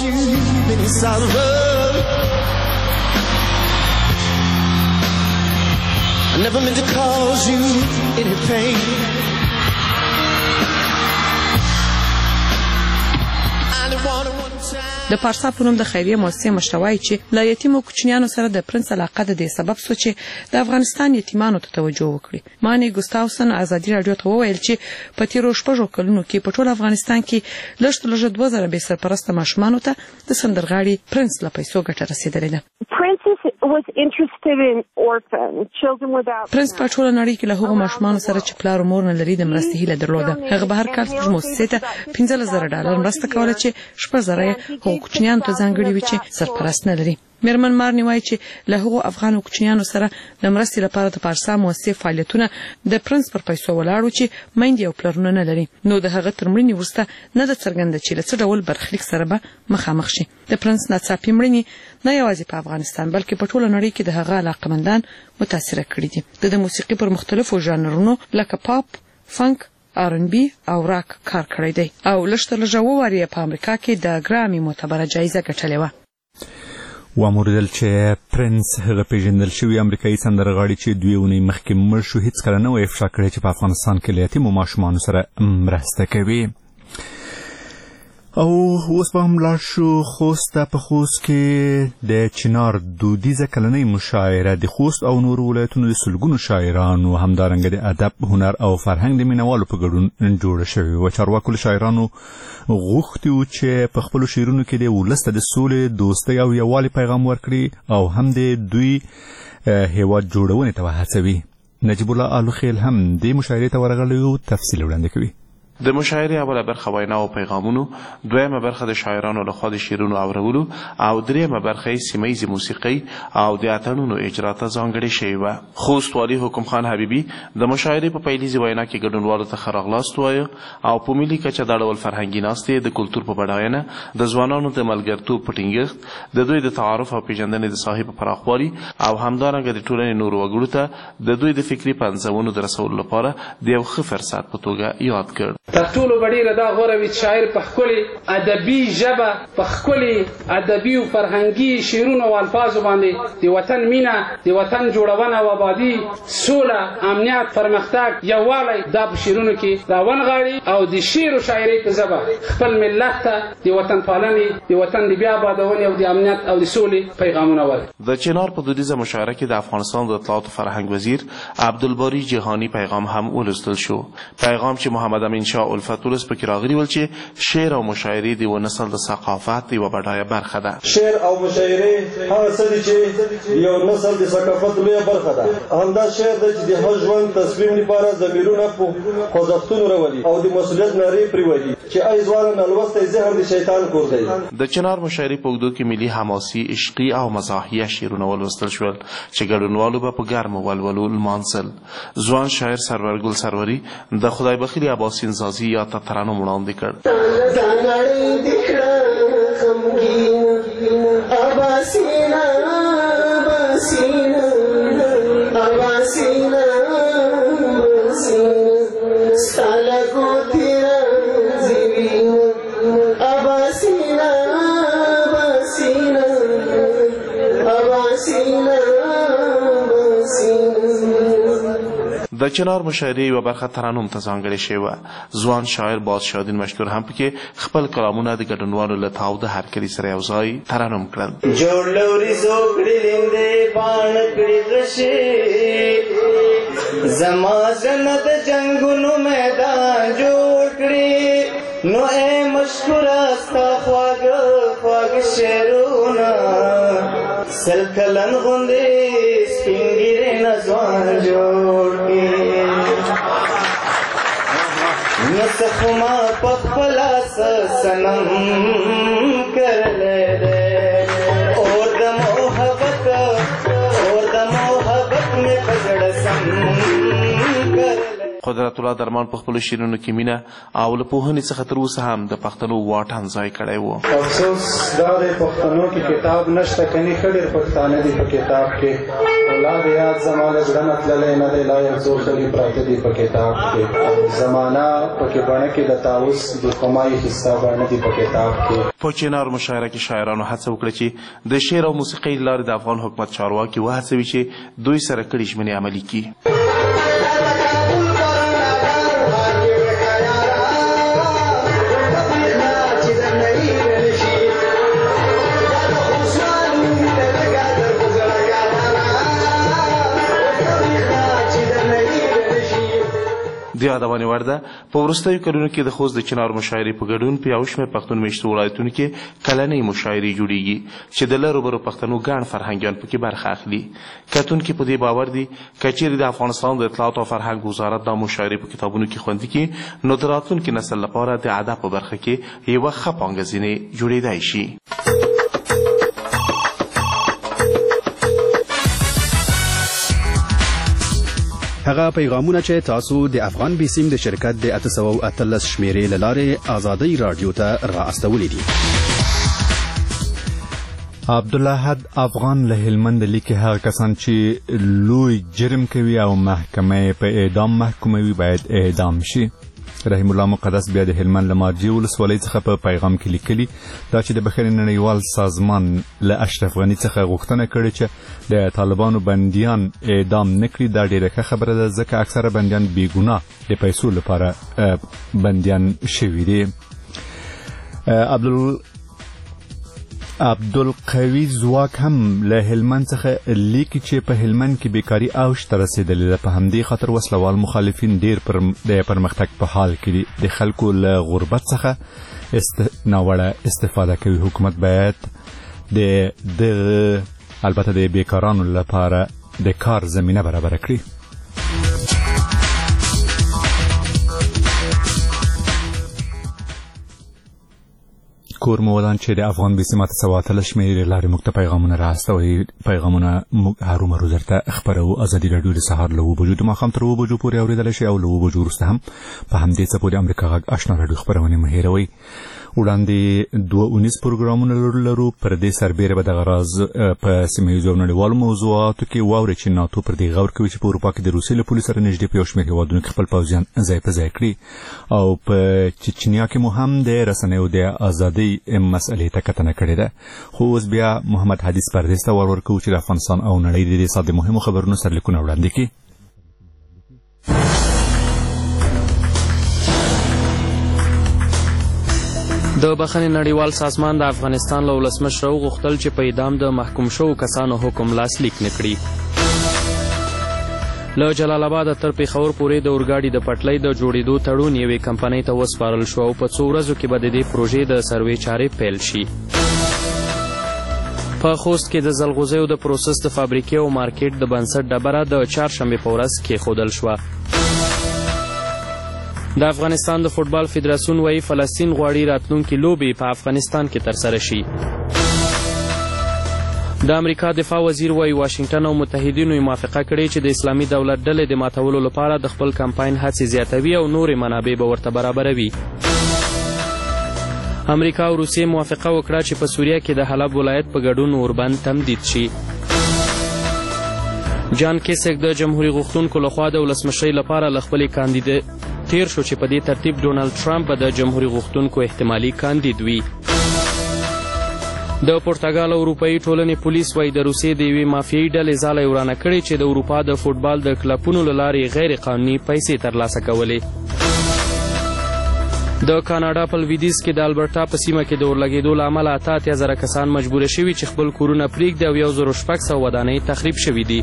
د پارسا په نوم د خیریه مؤسسې مشره وایي چې له یتیمو کوچنیانو سره د پرنس علاقه د دې سبب شو چې د افغانستان یتیمانو ته توجه وکړي. ماني ګوستاوسن ازادي راډیو ته وویل چې په تیرو شپږو کلونو کې په ټول افغانستان کې لږ تر لږه دوه زره بې سرپرسته ماشومانو ته د سندرغاړي پرنس له پیسو ګټه رسېدلې ده. پرنس په ټوله نړۍ کې له هغو ماشومانو سره چې پلار او مور نه لري د مرستې هیله درلوده. هغه به هر کال زموږ مؤسسې ته پنځلس زره ډالر مرسته کوله چې شپږ زره یې هغو کوچنیانو ته ځانګړي وي چې سرپرست نه لري. میرمن مارني وایي چې له هغو افغانو کوچنیانو سره د مرستې لپاره د پارسا مؤسسې فعالیتونه د پرنس پر پیسو ولاړ و چې میندې او پلرونه نه لري. نو د هغه تر مړینې وروسته نه ده څرګنده چې له څه ډول برخلیک سره به مخامخ شي. د پرنس ناڅاپي مړینې نه یوازې په افغانستان بلکې په ټوله نړۍ کې د هغه علاقمندان متاثره کړي دي. د د موسیقي پر مختلفو ژانرونو لکه پاپ، فنک، آر ان بي او راک کار کړی دی او لږ تر لږه اووه وارې په امریکا کې د ګرامي معتبره جایزه ګټلې وه. واموردل چې پرنس هغه پیژندل شوی امریکایي سندرغاړي چې دوې اونۍ مخکې مړ شو هېڅکله نه و افشا کړی چې په افغانستان کې له یتیمو ماشومانو سره مرسته کوي. او اوس به هم لاړ شو خوست ته. په خوست کې د چنار دودیزه کلنۍ مشاعره د خوست او نورو ولایتونو د سلګونو شاعرانو همدارنګه د ادب، هنر او فرهنګ د مینوالو په ګډون جوړه شوې وه. چارواکو له شاعرانو غوښتي وو چې په خپلو شعرونو کې د ولس ته د سولې، دوستۍ او یووالي پیغام ورکړي او هم د دوی هیواد جوړونې ته وهڅوي. نجیب الله آلوخیل هم د مشاعرې ته ورغلی و، تفصیل وړاندې کوي. د مشاعرې اوله برخه وینا او پیغامونو، دویمه برخه د شاعرانو لخوا د شعرونو اورولو او دریمه برخه سیمه ییزې موسیقۍ او د اتڼونو اجرا ته ځانګړې شوې وه. خوست والي حکم خان حبیبي د مشاعرې په پیلیزې وینا کې ګډونوالو ته ښه راغلاست ووایه او په ملي کچه دا ډول فرهنګي ناستې د کلتور په بډاینه، د ځوانانو د ملګرتوب په ټینګښت، د دوی د تعارف او پیژندنې د ساحې په پراخوالي او همدارنګه د ټولنې نورو وګړو ته د دوی د فکري پنځونو د رسولو لپاره د یو ښه فرصت په توګه یاد کړ. تر ټولو به ډېره دا غوره وي چې شاعر په ښکلې ادبي ژبه، په ښکلې ادبي او فرهنګي شعرونو او الفاظو باندې د وطن مینه، د وطن جوړونه او آبادي، سوله، امنیت، پرمختګ، یووالی دا په شعرونو کې راونغاړي او د شعر او شاعرۍ په ژبه خپل ملت ته د وطن پالنې، د وطن د بیا آبادونې او د امنیت او د سولې پیغامونه ورکړي. د چنار په دودیزه مشاعره کې د افغانستان د اطلاعات و فرهنګ وزیر عبدالباری جهانی پیغام هم ولوستل شو. پیغام چې محمد امین شاه الفت ولس پکې راغلي ول چې شعر او مشاعرې د یوه نسل د ثقافت یوه بډایه برخه ده. شعر او مشاعرې هغه څه دي چې یو نسل د ثقافت لویه برخه ده. همدا شعر دی چې د هر ژوند تصمیم لپاره ضمیرونه په خوځښتونو راولي او د مسؤلیت نارې پرې وهي چې ای ځوانه نالوستی ذهن د شیطان کور دی. د چنار مشاعرې په اوږدو کې ملي حماسي، عشقي او مزاحیه شعرونه ولوستل شول چې ګډونوالو به په ګرمو ولولو لمانځل. ځوان شاعر سرورګل سروري د خدای بخیل عباسین زازي یا ته ترانو وړاندې کړ. د چنار مشاعرې یوه برخه ترانوم ته ځانګړې شوې وه. ځوان شاعر بادشاهدین مشکور هم پکې خپل کلامونه د ګډونوالو له تاوده هرکلي سره یو ځای ترانوم کړل. جوړ لوري زوکړې لیندې پاڼ کړې غشې، زما زنه د جنګونو میدان جوړ کړې، نو ای مشکوره ستا خواږه خواږه شعرونه سل کلن غوندې سپین ږیرې نه ځوان جوړ کړې. نو څه خو ما په خپله څه صنم کرلی دی، اور د محبت اور د محبت مې په زړه سم کرلی. قدرت الله درمان په خپلو شعرونو کې مینه او له پوهنې څخه تر اوسه هم د پښتنو واټن ځای کړی و. افسوس دا دی پښتنو کې کتاب نشته، کني ښه ډېر پښتانه دي په کتاب کې. اولاد یاد زما له زړه نه تللی نه دی، لا یو څو ښځې پراته دي په کتاب کې. زمانه پکې بڼه کې د طاووس د خمای حصه بڼه دي په کتاب کې. په چنار مشاعره کې شاعرانو هڅه وکړه چې د شعر او موسیقۍ له لارې د افغان حکومت چارواکي وهڅوي چې دوی سره کړي ژمنې عملي کړي. د یادونې وړ ده په وروستیو کلونو کې د خوست د چنار مشاعرې په ګډون په یو شمېر پښتون مېشتو ولایتونو کې کلنۍ مشاعرې جوړیږي چې د لرو برو پښتنو ګڼ فرهنګیان پکې برخه اخلي. کتونکي په دې باور دي که چیرې د افغانستان د اطلاعات او فرهنګ وزارت دا مشاعرې په کتابونو کې خوندي کړي نو د راتلونکي نسل لپاره د ادب په برخه کې یوه ښه پانګزینې جوړېدای شي. هغه پیغامونه چې تاسو د افغان بیسیم د شرکت د اته سوه اتلس شمیرې له لارې ازادۍ راډیو ته را استولی دي. عبدالله حد افغان له هلمند لیکي هغه کسان چې لوی جرم کوي او محکمه په اعدام محکوموي باید اعدام شي. رحیم الله مقدس بیا د هلمند له مارجې ولسوالۍ څخه په پیغام کې لیکلي دا چې د بخښنې نړیوال سازمان له اشرف غني څخه غوښتنه کړې چې د طالبانو بندیان اعدام نه کړي دا ډېره ښه خبره ده ځکه اکثره بندیان بې ګناه د پیسو لپاره بندیان شوي دي. عبدال عبدالقوي ځواک هم له هلمند څخه لیکي چې په هلمند کې بیکاري اوج ته رسیدلې ده. په همدې خاطر وسلوال مخالفین ډیر پر د پرمختګ په حال کې دي. د خلکو له غربت څخه است... ناوړه استفاده کوي. حکومت باید د د البته د بیکارانو لپاره د کار زمینه برابر کړي. کور مو ودان چې د افغان بیسیم اته سوه اتلس شمېرې لارې موږ ته پیغامونه راستوي. پیغامونه موږ هرومرو درته خپروو. ازادي راډیو د سهار له اوو بجو د ماښام تر اوو بجو پورې اورېدلی شئ او له اوو بجو وروسته هم په همدې څپو د امریکا غږ اشنا راډیو خپرونې مه هېروئ. وړاندې دوه اونیز پروګرامونه لرو. پر دې سربیره به دغه راز په سیمه ییزو او نړیوالو موضوعاتو کې واورئ چې ناتو پر دې غور کوي چې په اروپا کې د روسیې له پولې سره نږدې په یو شمېر هېوادونو کې خپل پوځیان ځای په ځای کړي او په چچنیا کې مو هم د رسنیو د ازادۍ مسئلې ته کتنه کړې ده. خو اوس بیا محمد حدیث پردیس ته ور ورکوو چې د افغانستان او نړۍ د دې ساعت د مهمو خبرونو سرلیکونه وړاندې کړي. د بخښنې نړیوال سازمان د افغانستان له ولسمشر وغوښتل چې په اعدام د محکوم شوو کسانو حکم لاسلیک نه کړي. له جلال آباد تر پېښور پورې د اورګاډي د پټلۍ د جوړېدو تړون یوې کمپنۍ ته وسپارل شو او په څو ورځو کې به د دې پروژې د سروې چارې پیل شي. په خوست کې د ځلغوزیو د پروسس د فابریکې او مارکیټ د بنسټ ډبره د چهارشنبې په ورځ کېښودل شوه. د افغانستان د فوټبال فدراسیون وایي فلسطین غواړي راتلونکې لوبې په افغانستان کې ترسره شي. د امریکا دفاع وزیر وایي واشنګټن او متحدینو یې موافقه کړې چې د اسلامي دولت ډلې د ماتولو لپاره د خپل کمپاین هڅې زیاتوي او نورې منابع به ورته برابروي. امریکا او روسیې موافقه وکړه چې په سوریه کې د حلب ولایت په ګډون اوربند تمدید شي. جان کیسک د جمهوریت غوښتونکو لخوا د ولسمشرۍ لپاره له خپلې کاندید تیر شو چې په دې ترتیب ډونالډ ټرمپ به د جمهوریت غوښتونکو احتمالي کاندید وي. د پرتګال او اروپایي ټولنې پولیس وایي د روسیې د یوې مافیایي ډلې ځاله یې ورانه کړې چې د اروپا د فوټبال د کلبونو له لارې غیر قانوني پیسې ترلاسه کولې. د کاناډا په لویدیځ کې د البرټا په سیمه کې د اورلګېدو له امله اته اتیا زره کسان مجبوره شوي چې خپل کورونه پرېږدي او یو زر شپږ سوه ودانۍ تخریب شوي دي.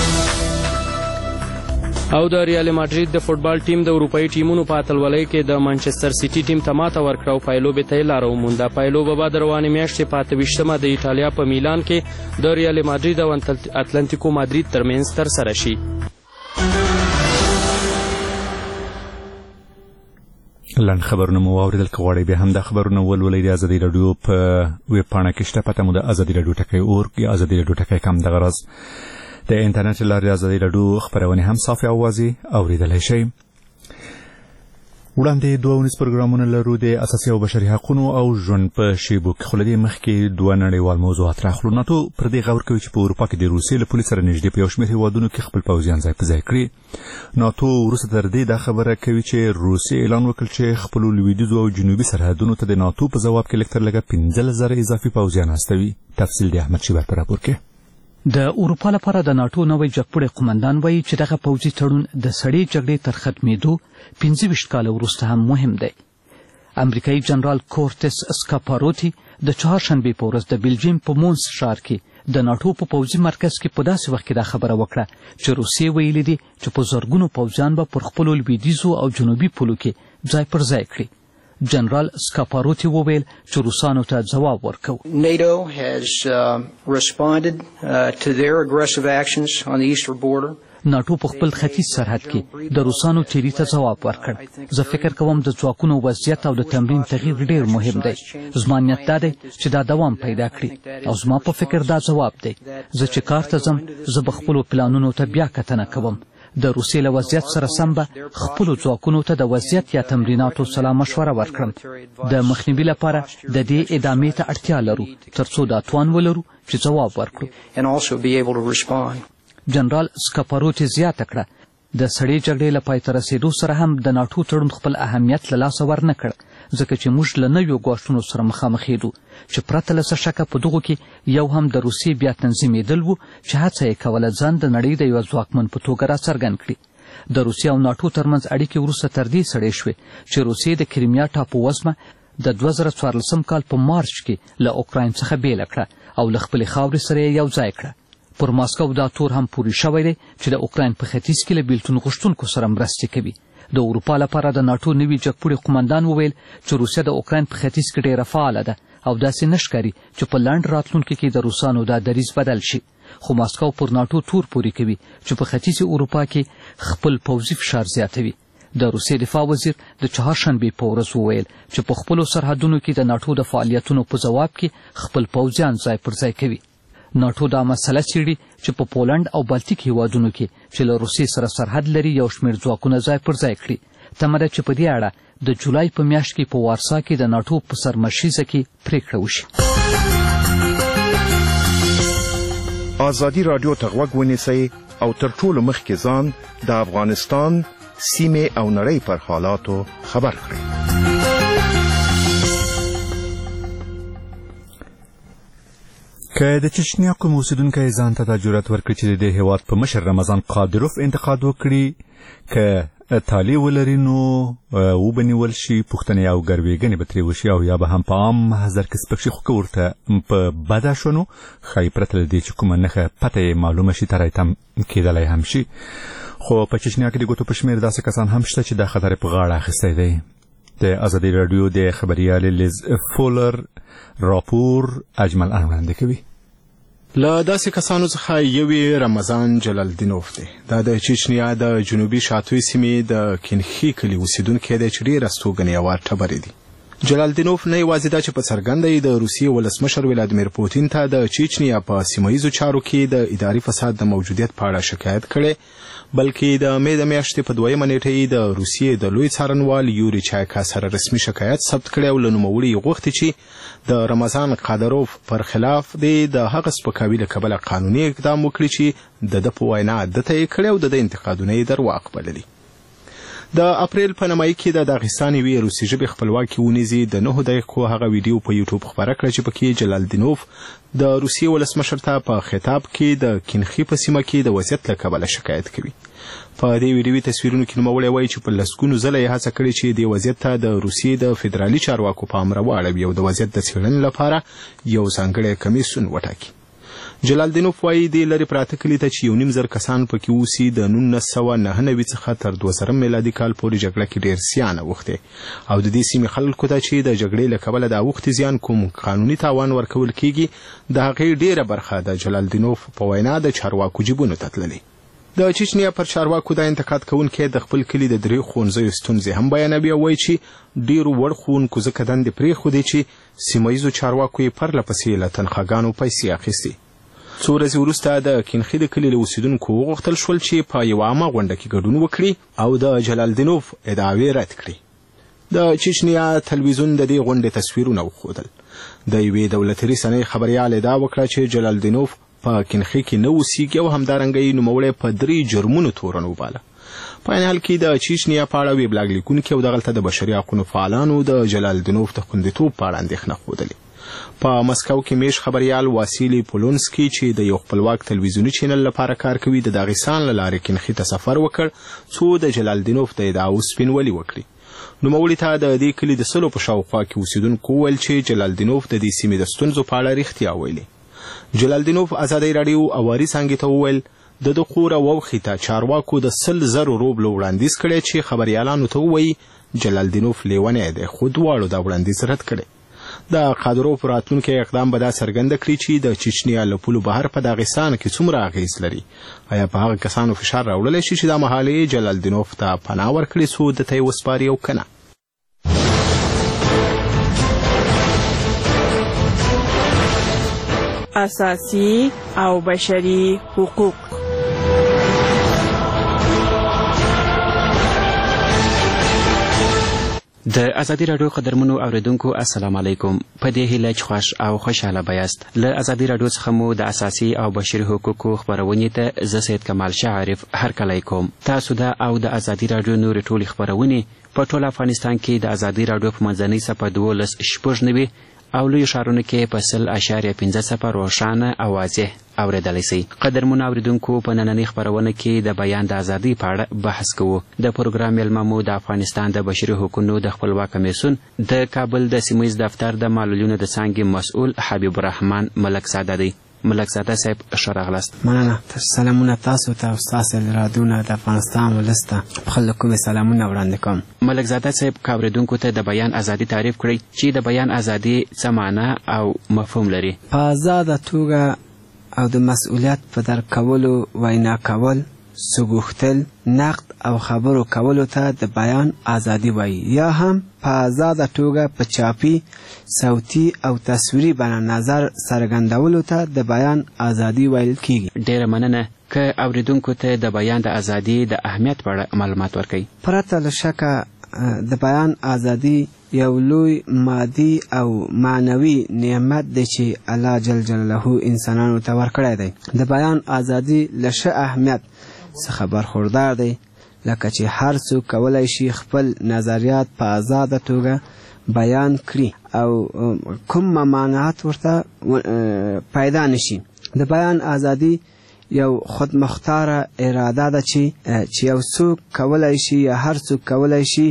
او د ریال ماډرید د فوټبال ټیم د اروپایي ټیمونو په اتلولۍ کې د منچستر سیټي ټیم ته ماته ورکړه او پایلوبې ته یې لاره ومونده. پایلوبه به د روانې میاشتې په اته ویشتمه د ایټالیا په میلان کې د ریال ماډرید او اتلانتیکو مادرید ترمنځ ترسره شي. لنډ خبرونه مو واورېدل. که غواړئ بیا هم دا خبرونه ولولئ د ازادي راډیو په ویب پاڼه کې شته. پته مو د ازادي راډیو ټکی اورګ یا ازادي راډیو ټکی کم. دغه راز د انټرنیټ له لارې د ازادي راډیو خپرونې هم صافي او واضح اورېدلی شئ. وړاندې دوه اونیز پروګرامونه لرو د اساسي او بشري حقونو او ژوند په شیبو کې. خو له دې مخکې دوه نړیوال موضوعات راخلو. ناتو پر دې غور کوي چې په اروپا کې د روسیې له پولې سره نږدې په یو شمېر هېوادونو کې خپل پوځیان ځای په ځای کړي. ناتو وروسته تر دې دا خبره کوي چې روسیې اعلان وکړ چې خپلو لویدیځو او جنوبي سرحدونو ته د ناتو په ځواب کې لږ تر لږه پنځلس زره اضافي پوځیان استوي. تفصیل د احمد شیبر په راپور کې. د اروپا لپاره د ناتو نوی جګپوړی قومندان وایي چې دغه پوځي تړون د سړې جګړې تر ختمېدو پنځه ویشت کاله وروسته هم مهم دی. امریکایي جنرال کورتس اسکاپاروتی د چهارشنبې په ورځ د بلجیم په مونس ښار کې د ناتو په پوځي مرکز کې په داسې وخت کې دا خبره وکړه چې روسیې ویلي دي چې په زرګونو پوځیان به پر خپلو لویدیځو او جنوبي پولو کې ځای پر ځای کړي. جنرال سکاپاروتی وویل چې روسانو ته ځواب ورکو. NATO has uh, responded uh, to their aggressive actions on the eastern border. ناټو په خپل ختیځ سرحد کې د روسانو تیری ته ځواب ورکړ. زه فکر کوم د ځواکونو وضعیت او د تمرین تغییر ډیر مهم دی. زما نیت دا دی چې دا دوام پیدا کړي او زما په فکر دا ځواب دی. زه چې کار ته ځم زه به خپلو پلانونو ته بیا کتنه کوم. د روسیې له وضعیت سره سم به خپلو ځواکونو ته د وضعیت یا تمریناتو سلا مشوره ورکړم. د مخنیوي لپاره د دې ادامې ته اړتیا لرو ترڅو دا توان ولرو چې ځواب ورکړو. جنرال سکاپاروتی زیاته کړه د سړې جګړې له پای ته رسېدو سره هم د ناټو تړون خپل اهمیت له لاسه ورنه کړ ځکه چې موږ له نویو ګواښونو سره مخامخېدو چې پرته له څه شکه په دغو کې یو هم د روسیې بیا تنظیمېدل و چې هڅه یې کوله ځان د نړۍ د یوه ځواکمن په توګه راڅرګند کړي. د روسیې او ناټو ترمنځ اړیکې وروسته تر دې سړې شوې چې روسیې د کریمیا ټاپو وزمه د دوه زره څوارلسم کال په مارچ کې له اوکراین څخه بیله کړه او له خپلې خاورې سره یې یو ځای کړه. پر ماسکو دا تور هم پوري شوی دی چې د اوکراین په ختیځ کې له بیلتون غوښتونکو سره مرستې کوي. د اروپا لپاره د ناټو نوي جګپوړي قومندان وویل چې روسیه د اوکراین په ختیځ کې ډېره فعاله ده او داسې نه ښکاري چې په لنډ راتلونکي کې د روسانو دا دریځ بدل شي. خو ماسکو پر ناټو تور پوري کوي چې په ختیځې اروپا کې خپل پوځي فشار زیاتوي. د روسیې دفاع وزیر د چهارشنبې په ورځ وویل چې په خپلو سرحدونو کې د ناټو د فعالیتونو په ځواب کې خپل پوځیان ځای پر ځای کوي. ناټو دا مسله څېړي چې په پولنډ او بالتیک هیوادونو کې چې له روسیې سره سرحد لري یو شمېر ځواکونه ځای پر ځای کړي. تمه ده چې په دې اړه د جولای په میاشت کې په وارسا کې د ناټو په سرمشریزه کې پریکړه وشي. ازادي راډیو ته غوږ ونیسئ او تر ټولو مخکې ځان د افغانستان سیمې او نړۍ پر حالاتو خبر کړئ. که د چچنیا کوم اوسیدونکی ځان ته دا جرأت ورکړي چې د دې هېواد په مشر رمضان قادروف انتقاد وکړي، که طالع ولري نو وبنیول شي، پوښتنې او ګروېږنې به ترې وشي او یا به هم په عام محضر کې سپک شي. خو که ورته په بده شو نو ښایي پرته له دې چې کومه نښه پته یې معلومه شي تری تم کېدلی هم شي. خو په چچنیا کې د ګوتو په شمېر داسې کسان هم شته چې دا خطر یې په غاړه اخیستی دی. د ازادي راډیو د خبریالې لیز فولر راپور اجمل وړاندې کوي. له داسې کسانو څخه یو رمضان جلالدینوف دی. دا د چچنیا د جنوبي شاتوي سیمې د کینخي کلي اوسیدونکی دی چې ډېر استوګنې او ټبرې دي. جلالدینوف نه یوازې دا چې په څرګنده د روسیې ولسمشر ولادیمیر پوتین ته د چچنیا په سیمه ییزو چارو کې د اداري فساد د موجودیت په اړه شکایت کړی، بلکې د مې د میاشتې په دویمه نیټه د روسیې د لوی څارنوال یوري چایکا سره رسمي شکایت ثبت کړی او له نوموړي یې غوښتي چې د رمضان قادروف پر خلاف دی د هغه سپکاوي له کبله قانوني اقدام وکړي چې د ده په وینا ده ته یې کړی او د ده انتقادونه یې درواغ بللي. د اپریل په نیمایي کې د داغستان یوې روسي ژبې خپلواکي ونیزي د نهو دقیقو هغه ویډیو په یوټیوب خپره کړه چې پکې جلالدینوف د روسیې ولسمشر ته په خطاب کې د کینخي په سیمه کې د وضعیت له کبله شکایت کوي. په دې ویډیوي تصویرونو کې نوموړی وایي چې په لسګونو ځله یې هڅه کړې چې دې وضعیت ته د روسیې د فدرالي چارواکو پام راواړوي او د وضعیت د څېړنې لپاره یو ځانګړی کمیسیون وټاکي. جلالدینوف وایي دې لرې پراته کلي ته چې یو نیم زر کسان پکې اوسي د نولس سوه نهه نوي څخه تر دوه زرم میلادي کال پورې جګړه کې ډېر زیان اوښتی او د دې سیمې خلکو ته چې د جګړې له کبله د اوښتي زیان کوم قانوني تاوان ورکول کیږي د هغې ډېره برخه د جلالدینوف په وینا د چارواکو جیبونو ته تللې. د چچنیا پر چارواکو دا انتقاد کوونکی د خپل کلي د درې ښوونځیو ستونزې هم بیانوي او وایي چې ډېرو وړ ښوونکو ځکه دندې پرېښودې چې سیمه ییزو چارواکو یې پرله پسې له تنخواګانو پیسې اخیستې. څو ورځې وروسته د کینخي د کلي له اوسیدونکو وغوښتل شول چې په یوه عامه غونډه کې ګډون وکړي او د جلالدینوف ادعاوې رد کړي. د چچنیا تلویزیون د دې غونډې تصویرونه وښودل. د یوې دولتي رسنۍ خبریال ادعا وکړه چې جلالدینوف په کینخي کې نه اوسیږي او همدارنګه یې نوموړی په درې جرمونو تورن وباله. په عین حال کې د چچنیا په اړه ویبلاګ لیکونکي او دغلته د بشري حقونو فعالانو د جلالدینوف د خوندیتوب په اړه اندېښنه ښودلې. په مسکو کې میش خبریال واسیلی پولونسکي چې د یو خپلواک تلویزیوني چینل لپاره کار کوي د داغستان له لارې کینخي ته سفر وکړ څو د جلالدینوف د ادعاو سپینولي وکړي. نوموړي ته د دې کلي د سلو په شاوخوا کې اوسیدونکو وویل چې جلالدینوف د دې سیمې د ستونزو په اړه رښتیا ویلي. جلالدینوف ازادي راډیو اواري څانګې ته وویل د ده خور او اوښې ته چارواکو د سل زرو روبلو وړاندیز کړی چې خبریالانو ته ووایي جلالدینوف لیونی دی، خو دواړو دا وړاندیز رد کړی. د قادروف راتلونکی اقدام به دا څرګنده کړي چې د چچنیا له پولو بهر په داغستان کې څومره اغیز لري. آیا په هغه کسانو فشار راوړلی شي چې دا مهال یې جلالدینوف ته پناه ورکړي څو ده ته یې وسپاري او که نه؟ اساسي او بشري حقوق. د ازادي راډیو قدرمنو اوریدونکو السلام علیکم. په دې هیله چې خوښ او خوشحاله بیاست. له ازادي راډیو څخه مو د اساسي او بشري حقوقو خپرونې ته زه سید کمال شاعرف هرکلی کوم. تاسو ده او د ازادي راډیو نورې ټولې خپرونې په ټول افغانستان کې د ازادي راډیو په منځنۍ صفحه دولس شپږ نوي او لوی ښارونو کې په سل اشاریه پنځه څپه روښانه او واضح اورېدلی شئ. قدرمنو اورېدونکو، په نننۍ خپرونه کې د بیان د ازادۍ په اړه بحث کوو. د پروګرام میلمه مو د افغانستان د بشري حقوقو د خپلواک کمیسیون د کابل د سیمه ییز دفتر د معلولینو د څانګې مسؤل حبیب الرحمن ملک زاده دی. ملک زاده صاحب ښه راغلاست. مننه. سلامونه تاسو ته او ستاسو رادیو د افغانستان ولس ته په خپل کومې سلامونه وړاندې کوم. ملک زاده صاحب، که اورېدونکو ته د بیان ازادي تعریف کړئ چې د بیان ازادي څه معنا او مفهوم لري. په ازاده توګه او د مسؤلیت په درک کولو، وینا کول، سګوښتل، نقد او خبرو کولو ته د بیان ازادي وایي، یا هم په ازاده توګه په چاپي، صوتي او تصویري بڼه نظر څرګندولو ته د بیان ازادي ویل کیږي. ډیره مننه. که اورېدونکو ته د بیان د ازادي د اهمیت په اړه معلومات ورکړئ. پرته له شکه د بیان ازادي یو لوی مادي او معنوي نعمت دی چې الله جل جلاله انسانانو ته ورکړی دی. د بیان ازادي له ښه اهمیت څخه برخوردار دی، لکه چې هر څوک کولی شي خپل نظریات په آزاده توګه بیان کړي او کوم ممانعات ورته پیدا نشي. د بیان ازادي یو خودمختاره اراده ده چې چې یو څوک کولی شي یا هر څوک کولی شي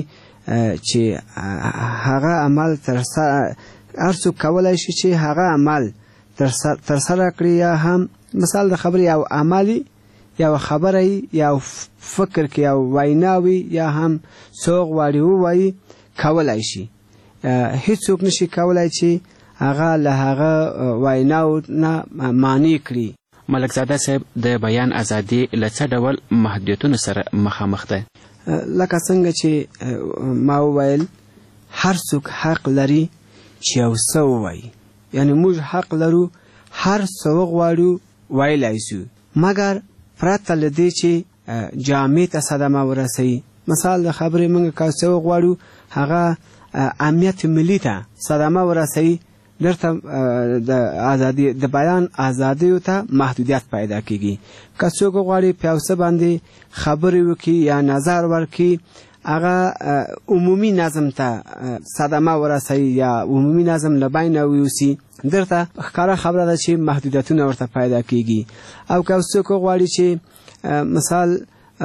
چې هغه عمل تر هر څوک کولی شي چې هغه عمل تر سره کړي، یا هم مثال د خبرې یو عملي یا خبره یا فکر کې یا ویناوي یا هم څوک غواړي ووایي کولی شي. هیڅوک نشي کولی چې هغه له هغه ویناو نه معنی کړي. ملک زاده صاحب، د بیان ازادي له څه ډول محدودیتونو سره مخامخ ده؟ لکه څنګه چې ما وویل، هر څوک حق لري چې یو څه ووایي، یعنی موږ حق لرو هر څه وغواړو ویلی شو، مګر پرته له دې چې جامع ته صدمه ورسوي. مثال د خبرې موږ که څه وغواړو هغه امنیت ملي ته صدمه ورسوي، درته د ازادي د بیان ازادیو ته محدودیت پیدا کیږي. که څوک غواړي په یو څه باندې خبرې وکړي یا نظر ورکړي، هغه عمومي نظم ته صدمه ورسوي یا عمومي نظم له بینه ویوسي، درته ښکاره خبره ده چې محدودیتونه ورته پیدا کیږي. او که څوک غواړي چې مثال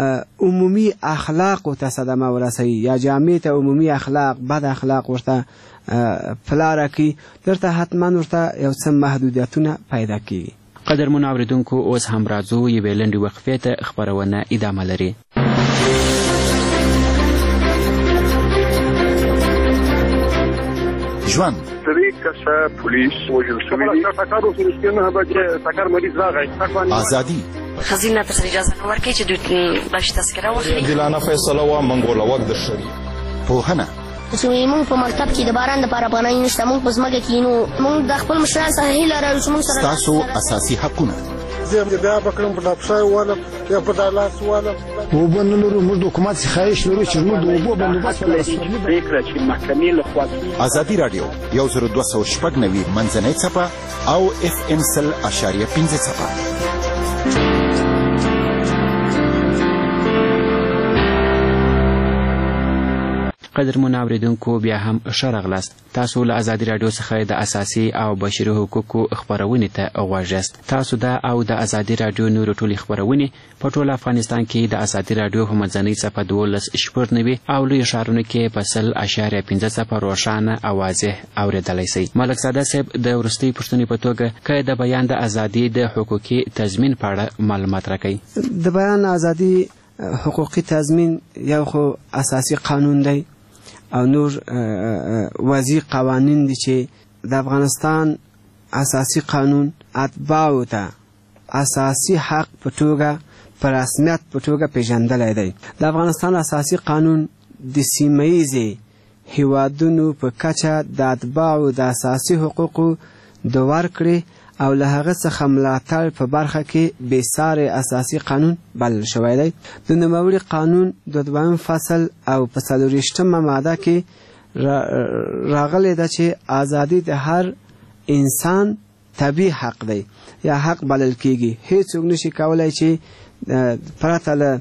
عمومي اخلاق ته صدمه ورسوي یا جامع ته عمومي اخلاق، بد اخلاق ورته پلاره کی، درته حتما ورته یو څه محدودیتونه پیدا کیږي. قدرمنو اورېدونکو، اوس هم راځو یوې لنډې وقفې ته. خپرونه ادامه لري. ژوند درې کسه پولیس وژل شوي دي. ټکر وشو نه به ټکر مریض راغی. ازادي خزینه ته اجازه نه ورکړي چې دوی باش تذکره واخلي. عادلانه فیصله و منګوله وخت د شری پوهنه چې موږ په مکتب کې د باران لپاره پناه نشته، موږ په ځمکه کې نو موږ د خپل مشران سره هیله لرو چې موږ سره تاسو اساسي حقونه زه بیا بکرم په ډاکټر والا یا په دالاس والا وبنه لرو. موږ د حکومت څخه خواهش لرو چې موږ د اوبو بندوبست ولرو. پریکړه چې محکمې له خوا ازادي رادیو یو زر دوه سوه شپږ نوي منځنۍ څپه او اف ام سل اشاریه پنځه څپه. قدرمنو اورېدونکو، بیا هم ښه راغلاست. تاسو له ازادي راډیو څخه د اساسي او بشري حقوقو خپرونې ته غوږ یاست. تاسو دا او د ازادي راډیو نورې ټولې خپرونې په ټول افغانستان کې د ازادي راډیو په منځنۍ څپه دولس شپږ نوي او لویو ښارونو کې په سل اشاریه پنځه څپه روښانه او واضح اورېدلی شئ. ملک زاده صاحب، د وروستۍ پوښتنې په توګه که د بیان د ازادي د حقوقي تضمین په اړه معلومات راکړئ. د بیان ازادي حقوقي تضمین یو خو اساسي قانون دی او نور وضعي قوانین دي چې د افغانستان اساسي قانون اتباعو ته اساسي حق په توګه په رسمیت په توګه پیژندلی دی. د افغانستان اساسي قانون د سیمه ییزې هیوادونو په کچه د اتباعو د اساسي حقوقو د ورکړې او له هغه څخه ملاتړ په برخه کې بېسارې اساسي قانون بلل شوی دی. د نوموړي قانون د دویم فصل او په څلورویشتمه ماده کې راغلی ده چې ازادي د هر انسان طبیعي حق دی یا حق بلل کیږي. هیڅوک نشي کولی چې پرته له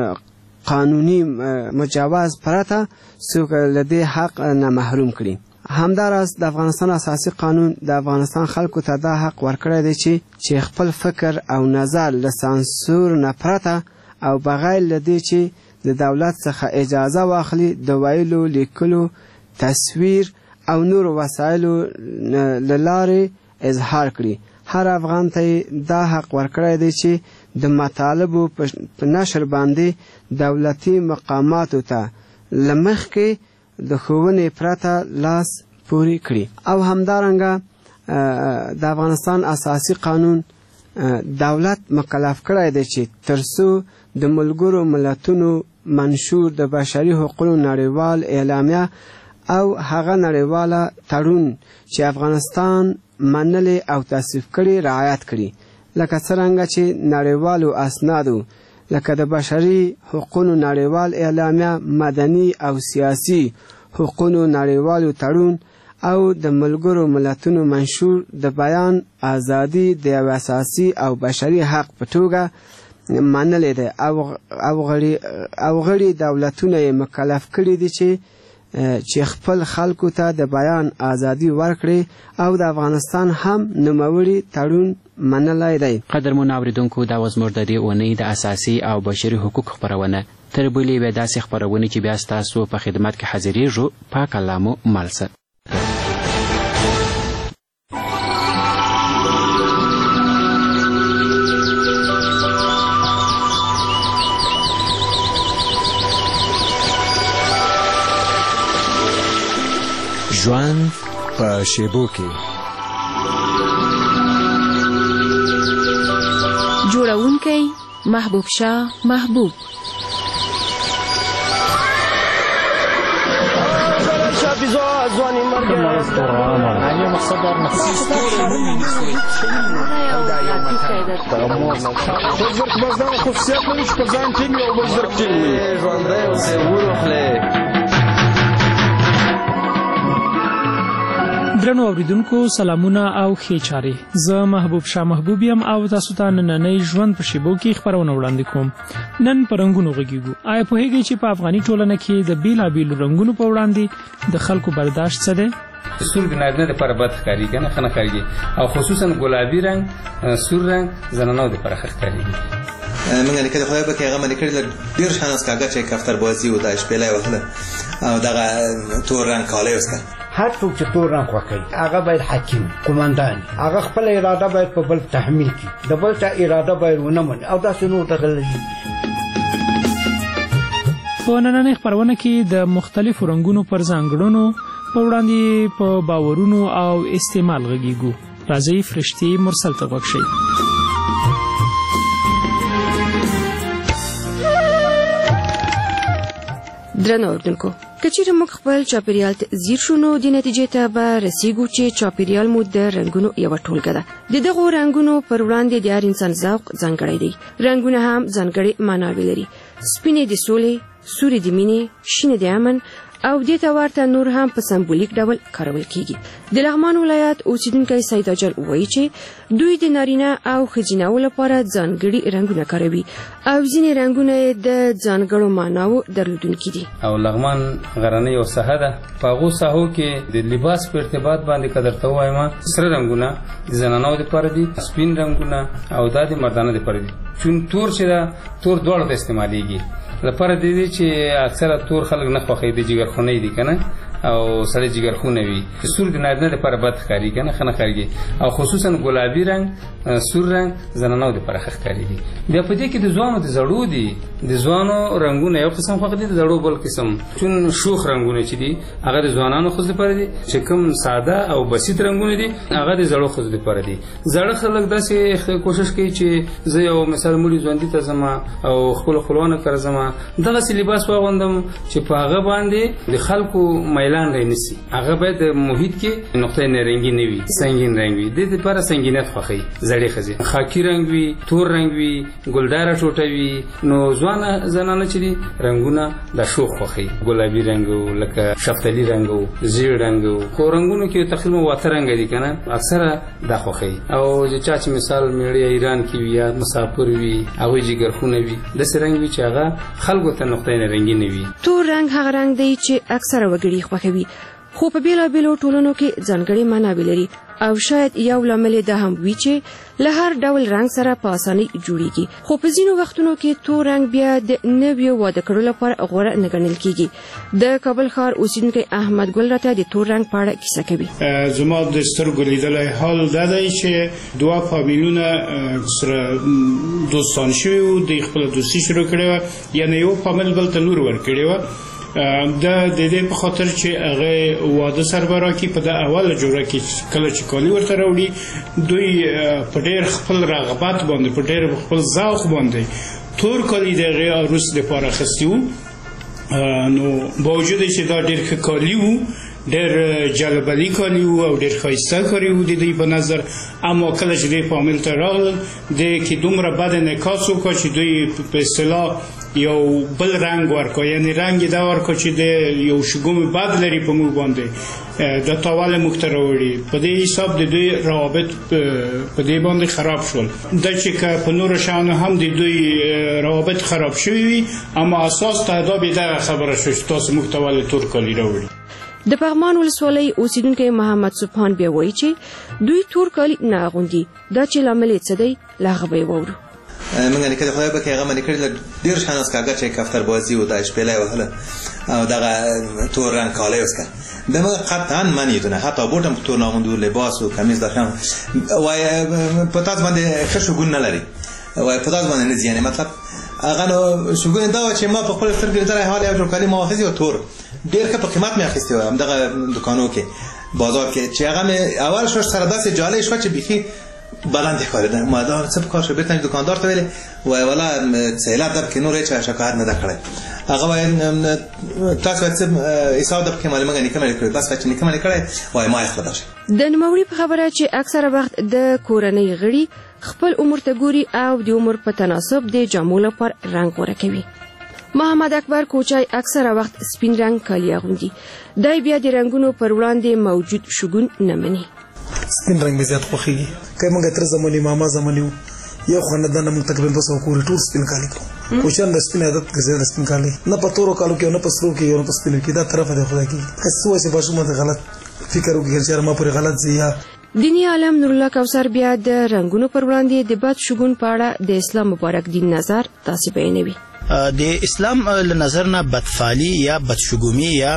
قانوني مجاوز پرته څوک له دې حق نه محروم کړي. همداراز د افغانستان اساسي قانون د افغانستان خلکو ته دا حق ورکړی دی چې چې خپل فکر او نظر له سانسور نه پرته او بغیر له دې چې د دولت څخه اجازه واخلي د ویلو لیکلو تصویر او نور وسایلو له لارې اظهار کړي. هر افغان ته دا حق ورکړی دی چې د مطالبو په نشر باندې دولتي مقاماتو ته له مخکې د ښوونې پرته لاس پورې کړي. او همدارنګه د افغانستان اساسي قانون دولت مکلف کړی دی چې ترڅو د ملګرو ملتونو منشور د بشري حقوقو نړیوال اعلامیه او هغه نړیواله تړون چې افغانستان منلې او تصویب کړي رعایت کړي، لکه څرنګه چې نړیوالو اسنادو لکه د بشري حقوقو نړیوال اعلامیه، مدني او سیاسي حقوقو نړیوالو تړون او د ملګرو ملتونو منشور د بیان ازادي د یو اساسي او بشري حق په توګه منلې ده او غړي دولتونه یې مکلف کړي دي چې چې خپل خلکو ته د بیان ازادي ورکړي او د افغانستان هم نوموړي تړون منلی دی. قدرمنو اورېدونکو، دا وه زموږ د دې اونۍ د اساسي او بشري حقوق خپرونه. تر بلې یوې داسې خپرونې چې بیا ستاسو په خدمت کې حاضرېږو. پاک الله مو مل شه. ژوند په شیبو کې. جوړونکی محبوب شاه محبوب. درنو اوریدونکو سلامونه او ښې چارې. زه محبوب شاه محبوب یم او تاسو ته نننۍ ژوند په شیبو کې خپرونه وړاندې کوم. نن په رنګونو غږیږو. آیا پوهیږئ چې په افغاني ټولنه کې د بیلابیلو رنګونو په وړاندې د خلکو برداشت څه دی؟ سور د نارینه دپاره بد ښکاري که نه ښه نه ښکارېږي، او خصوصا ګلابي رنګ سور رنګ زنانو دپاره ښه ښکارېږي. موږ نیکه د خدای پاک هغه منې کړي له ډېر شان از کاږه چې کفتر بازي و دا شپېله یې وهله او دغه تور رنګ کالی وسکه. هر څوک چې تور رنګ خوښوي هغه باید حکیم قومندان هغه خپله اراده باید په بل تحمیل کړي، د بل چا اراده باید ونه مني او داسې نور دغه لږي. په نننۍ خپرونه کې د مختلفو رنګونو پر ځانګړنو په وړاندې په باورونو او استعمال غږیږو. راځئ فرشتې مرسل ته غوږ شئ. درنو اوریدونکو، که چیرې موږ خپل چاپیریال ته ځیر شو نو د نتیجې ته به رسیږو چې چاپیریال مو د رنګونو یوه ټولګه ده. د دغو رنګونو پر وړاندې د هر انسان ذوق ځانګړی دی. رنګونه هم ځانګړې معناوې لري. سپینې د سولې، سورې د مینې، شینې د امن او دې ته ورته نور هم په سمبولیک ډول کارول کیږي. د لغمان ولایت اوسیدونکی سید اجل وایي چې دوی د نارینه او ښځینه لپاره ځانګړي رنګونه کاروي او ځینې رنګونه د ځانګړو معناو درلودونکي دي. او لغمان غرنۍ یو ساحه ده، په هغو ساحو کې د لباس په ارتباط باندې که درته ووایم سره رنګونه د زنانو دپاره دي، سپین رنګونه او دا د مردانو دپاره دي. چون تور چې ده تور دواړو ته استعمالیږي. لپاره د دې چې اکثره تور خلک نه خوښوي، د جګرخونۍ دي که نه او سړی جګرخونه وي. سور د نارینه دپاره بد ښکاري که نه ښه نه ښکارېږي، او خصوصا ګلابي رنګ سور رنګ زنانو دپاره ښه ښکارېږي. بیا په دې کې د ځوانو د زړو دي، د ځوانو رنګونه یو قسم خوښ دي، د زړو بل قسم. چون شوخ رنګونه چې دي هغه د ځوانانو ښځو دپاره دي، چې کوم ساده او بسیط رنګونه دي هغه د زړو ښځو دپاره دي. زاړه خلک داسې کوشش کوي چې زه یو مثال مړي ژوندي ته ځم او خپلو خپلوانو کره ځم دغسې لباس واغوندم چې په هغه باندې د خلکو میلان رانیسي. هغه باید د محیط کې نقطه نارنګي نه وي، سنګین رنګ وي. د دې لپاره سنګینیت خوښوي زړې ښځې. خاکي رنګ وي، تور رنګ وي، ګلداره ټوټه وي. نو ځوانه زنانه چې دي رنګونه د شوخ خوښوي. ګلابي رنګ لکه شفتالي رنګ زیړ رنګ خو رنګونو کې تقریبا واته رنګ دي که نه اکثره دا خوښوي. او چا چې مثال میړی ایران کې وي یا مسافر وي هغوی جګرخونه وي داسې رنګ وي چې هغه خلکو ته نقطه نارنګي نه وي. تور رنګ هغه رنګ دی چې اکثره وګړي خوښوي. خو په بیلابیلو ټولنو کې ځانګړي منابع لري او شاید یو لامل دا هم وي چې له هر ډول رنګ سره په اسانۍ جوړیږي خو په ځینو وختونو کې تور رنګ بیا د نویو واده کړو لپاره غوره نه ګڼل کیږي د کابل ښار اوسیدونکی احمد ګل راته د تور رنګ په اړه کیسه کوي. زما د سترګو لیدلی حال دا دی چې دوه فامیلونه سره دوستان شوي وو دوی خپله دوستي شروع کړې وه یعنې یو فامیل بل ته لور ورکړې وه دا د دې په خاطر چې هغه واده سربرا کی په د اوله جوړه کې کله چې کالی ورته راوړي دوی په ډېر خپل رغبت باندې په ډېر خپل ذوق باندې تور کالی د هغې عروس دپاره اخیستي وو نو باوجود چې دا ډېر ښه کالي وو ډېر جلبلي کالي وو او ډېر ښایسته کالي وو د دوی په نظر اما کله چې دوی فامیل ته راغلل د کې دومره بد انعکاس وکړه چې دوی په اصطلاح یو بل رنګ ورکړه یعنې رنګ یې دا ورکړه چې د یو شګومې بد لري په موږ باندې دا تاوله موږ ته راوړي په دې حساب د دوی روابط په دې باندې خراب شول دا چې که په نورو شیانو هم د دوی روابط خراب شوي وي اما اساس تهداب یې دغه خبره شو چې تاسو موږ ته ولې تور کالي راوړي. د پغمان ولسوالۍ اوسیدونکی محمد سبحان بیا وایي چې دوی تور کالي نه اغوندي دا چې لامل یې څه دی له هغه به یې واورو. موږ نیکه د خدای په کې هغه منې کړي له ډېر شیان اوس که اګر چې کفتر بازي و دا شپېلی وهله او دغه تور رنګ کالی اوس که د موږ قطعا من یدونه حتی بوټ هم تور ناغوندو لباس و کمیز دا شیان وایي په تاسو باندې ښه شګون نه لري وایي په تاسو باندې نه ځي یعنې مطلب هغه نو شګون دا وه چې ما په خپل سترګې لیدلی حال یو جوړ کالي ما واخیستي و تور ډېر ښه په قیمت مې اخیستې وه همدغه دکانو کې بازار کې چې هغه مې اول شو سره داسې جالۍ شوه چې بیخي بلند ښکارېده ما دا څه په کار شو بېرته مې دکاندار ته ویلې وایي والا سیلاب ده پکې نور هېچا شکایت نه ده کړی هغه وایي تاسو باید څه حساب ده پکې مالې موږ نیکه مې کړی بس چې نیکه مې کړی وایي ما یې خپله درشه د نوموړي په خبره چې اکثره وخت د کورنۍ غړي خپل عمر ته ګوري او د عمر په تناسب د جامو لپاره رنګ غوره کوي. محمد اکبر کوچای اکثره وخت سپین رنګ کالي اغوندي دی بیا د رنګونو پر وړاندې موجود شګون نه مني. سپین رنګ مې زیات خوښېږي که موږ تره زمانې ماما زمانې وو یو خاندان موږ تقریبا دوه سوه کورې ټول سپین کالي کوو کوچیان د سپین عادت ګرځېدل د سپین کالي نه په تورو کالو کې او نه په سرو کې او نه په سپینو کې دا طرفه دی خدای کېږي که څه وایي چې ماشومان ته غلط فکر وکړي چې ما پورې غلط ځي یا دینی عالم نورالله کوثر بیا د رنګونو پر وړاندې د بد شګون په اړه د اسلام مبارک دین نظر داسې بیانوي. د اسلام له نظر نه بدفعالي یا بدشګومي یا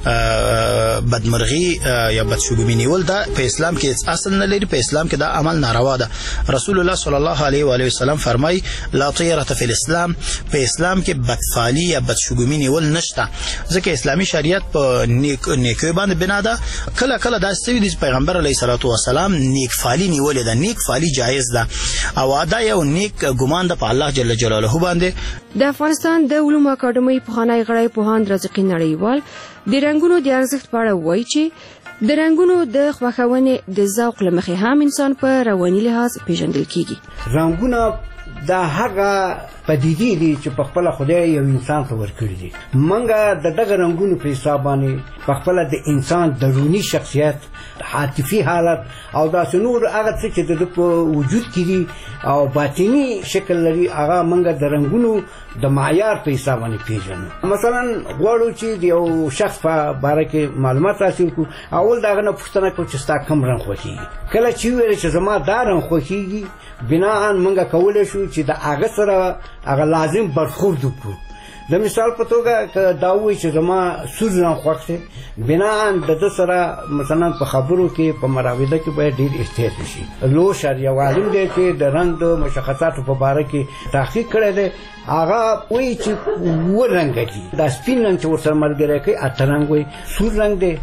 بدمرغي یا بدشګومي نیول دا په اسلام کې اصل نه لري. په اسلام کې دا عمل ناروا ده. رسول الله صلی الله علیه و علیه وسلم فرمای لا طیره فی الاسلام په اسلام کې بدفعالي یا بدشګومي نیول نشته ځکه اسلامي شریعت په نیک نیکي باندې بنا ده. کله کله دا سوي د پیغمبر علیه الصلاۃ والسلام نیک فعالی نیول ده نیک فعالی جایز ده او دا یو نیک ګمان ده په الله جل جلاله باندې. د افغانستان د علومو اکاډمۍ پخوانی غړی پوهاند رزقي نړیوال د رنګونو د ارزښت په اړه وایي چې د رنګونو د خوښونې د ذوق له مخې هم انسان په رواني لحاظ پیژندل کیږي. رنګونه دا هغه پدیدې دي چې په خپل خدای یو انسان ته ورکړي دي. منګه د دغه رنګونو په حساب باندې په خپل د انسان درونی شخصیت عاطفي حالت او دا نور هغه څه چې د په وجود کې دي او باطنی شکل لري هغه منګه د رنګونو د معیار په حساب باندې پیژنو. مثلا غواړو چې د یو شخص په باره کې معلومات حاصل کړو اول دا غنه پوښتنه کوو چې ستا کوم رنګ خوښیږي. کله چې ویل چې زما دا رنګ خوښیږي بناء منګه کولای شو چې د هغه سره هغه لازم برخورد وکړو. د مثال په توګه دا وایي چې زما سور رنګ خوښ دی بناء د ده سره مثلا په خبرو کې په مراوده کې باید ډېر احتیاط وشي. لوشر یو عالم دی چې د رنګ د مشخصاتو په باره کې تحقیق کړی دی هغه وایي چې اووه رنګه دي. دا سپین رنګ چې ورسره ملګری کوي اته رنګ وایي. سور رنګ دی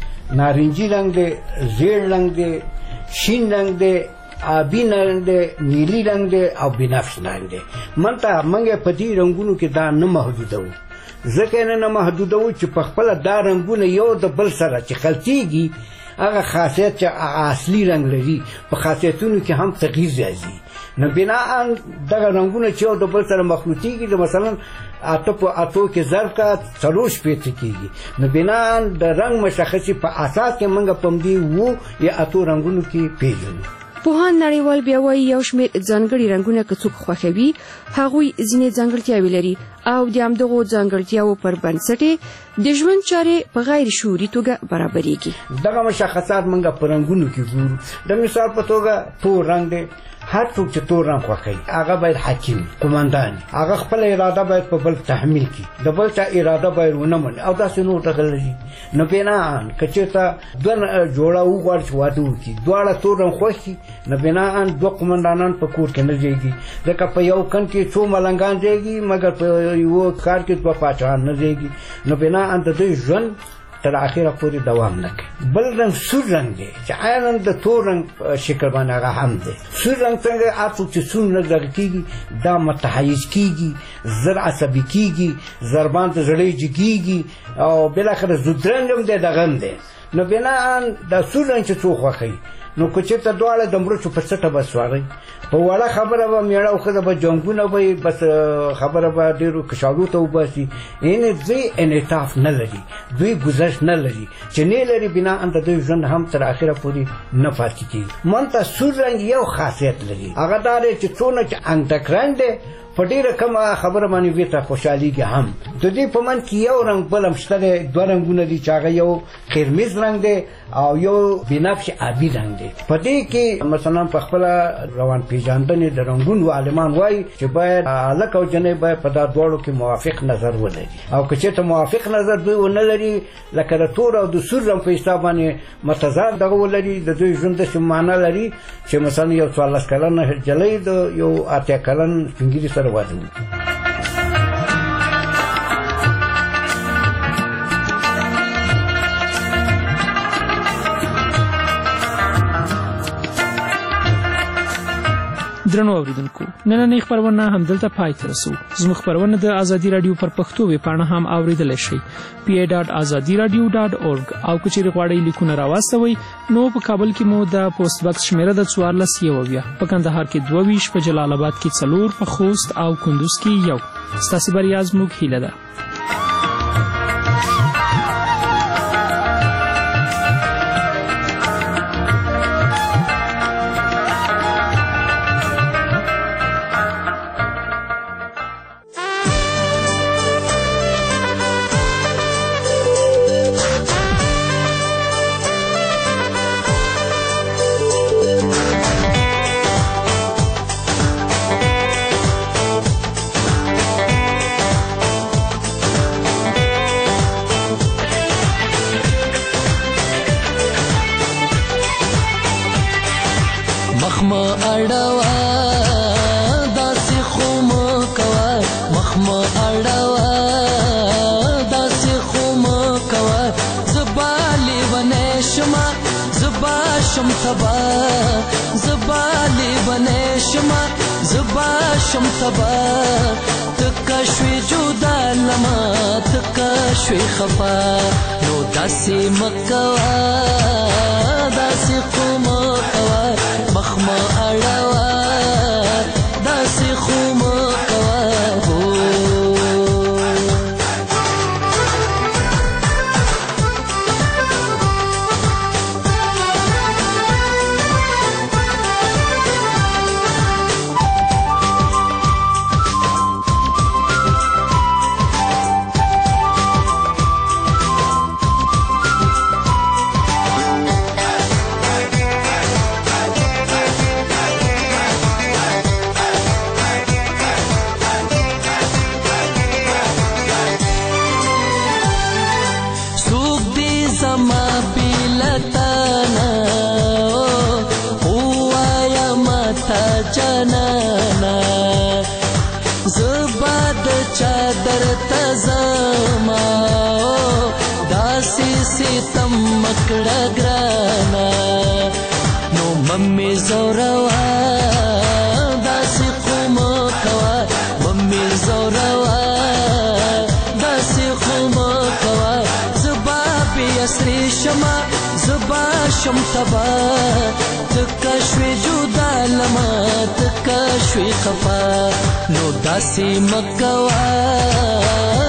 نارنجي رنګ دی زیړ رنګ دی شین رنګ دی آبی رنګ دی نیلی رنګ دی او بنفش رنګ دی. منته منګه په دې رنګونو کې دا نه محدودو ځکه نه نه محدودو چې په خپل دا رنګونه یو د بل سره چې خلطیږي هغه خاصیت چې اصلي رنګ لري په خاصیتونو کې هم تغییر راځي. نو بناء دغه رنګونه چې یو د بل سره مخلوطیږي مثلا اته په اتو کې ضرب کا څلور شپېته کېږي نو بناء د رنګ مشخصي په اساس کې موږ پم دی وو یا اتو رنګونو کې پیژنو. پوهان نړیوال بیا وایي یو شمېر ځانګړي رنګونه که څوک خوښوي هغوی ځینې ځانګړتیاوې لري او د همدغو ځانګړتیاوو پر بنسټ د ژوند چارې په غیر شعوري توګه برابرېږي. دغه مشخصات موږ په رنګونو کې ګورو. د مثال په توګه تور رنګ دی. هر څوک چې تور رنګ خوښوي هغه باید حاکم قومندان هغه خپل اراده باید په بل تحمیل کړي د بل چا اراده باید ونه مني او داسې نور ډول لري. نو بناءً که چېرته دوه جوړه وغواړي چې واده وکړي دواړه تور رنګ خوښ شي نو بناءً دوه قومندانان په کور کې نه ځایږي ځکه په یو کن کې څو ملنګان ځایږي مګر په یو کار کې دوه پاچاهان نه ځایږي. نو بناءً د دوی ژوند تر اخره پورې دوام نه کوي. بل رنګ سور رنګ دی چې عیناً د تور رنګ شکل باندې هغه هم دی. سور رنګ څنګه هر څوک چې سور رنګ دغه کېږي دا متحیز کېږي زر عصبي کېږي ضربان ته زړی جګېږي او بالاخره زودرنګ هم دی دغه هم دی. نو بناءً دا سور رنګ چې څوک خوښوي نو که چېرته دواړه د مرچو په څټه به سوارئ په وړه خبره به میړه او ښځه به جنګونه به یې بس خبره به ډېرو کشالو ته وباسي. یعنې دوی انعطاف نه لري دوی ګذشت نه لري چې نه لري بناءً د دوی ژوند هم تر اخره پورې نه پاتې کېږي. مونته سور رنګ یو خاصیت لري هغه دا دی چې څونه چې انګډک رنګ دی په ډېره کمه خبره باندې ویته خوشحالېږي هم. د دې په منځ کې یو رنګ بل هم شته دی دوه رنګونه دي چې هغه یو قرمز رنګ دی او یو بنفش آبي رنګ دی. په دې کې مثلا په خپله روان پیژندنې د رنګونو عالمان وایي چې باید هلک او جنۍ باید په دا دواړو کې موافق نظر ولري او که چېرته موافق نظر دوی ونه لري لکه د تور او د سور رنګ په حساب باندې متضاد دغه ولري د دوی ژوند داسې معنا لري چې مثلا یو څوارلس کلنه نجلۍ د یو اتیا کلن سپین ږیري سره واده وکړي. درنو اوریدونکو نننۍ خپرونه همدلته پای ته رسو. زموږ خپرونه د ازادي رادیو پر پښتو ویبپاڼه هم اوریدلی شئ پی ای ډاټ ازادي رادیو ډاټ اورګ او که چیرې غواړئ لیکونه راواستوئ نو په کابل کې مو د پوسټ باکس شمیره د څوارلس یو اویا په کندهار کې دوه ویشت په جلال آباد کې څلور په خوست او کندوز کې یو. ستاسې بریا زموږ هیله ده. شم تبا تکا شوی جدا لما تکا شوی خفا نو داسی مکوا داسی خوم کوا مخما اڑوا داسی خوم کوا ہو چادر تزما داسي ستم مکړه ګرانا نو ممي زوروا داسي قوم کوا ممي زوروا داسي قوم کوا زبا بيسري شما زبا شم تبا تکشوي جدا لما تکشوي خفا نو داسي مکوا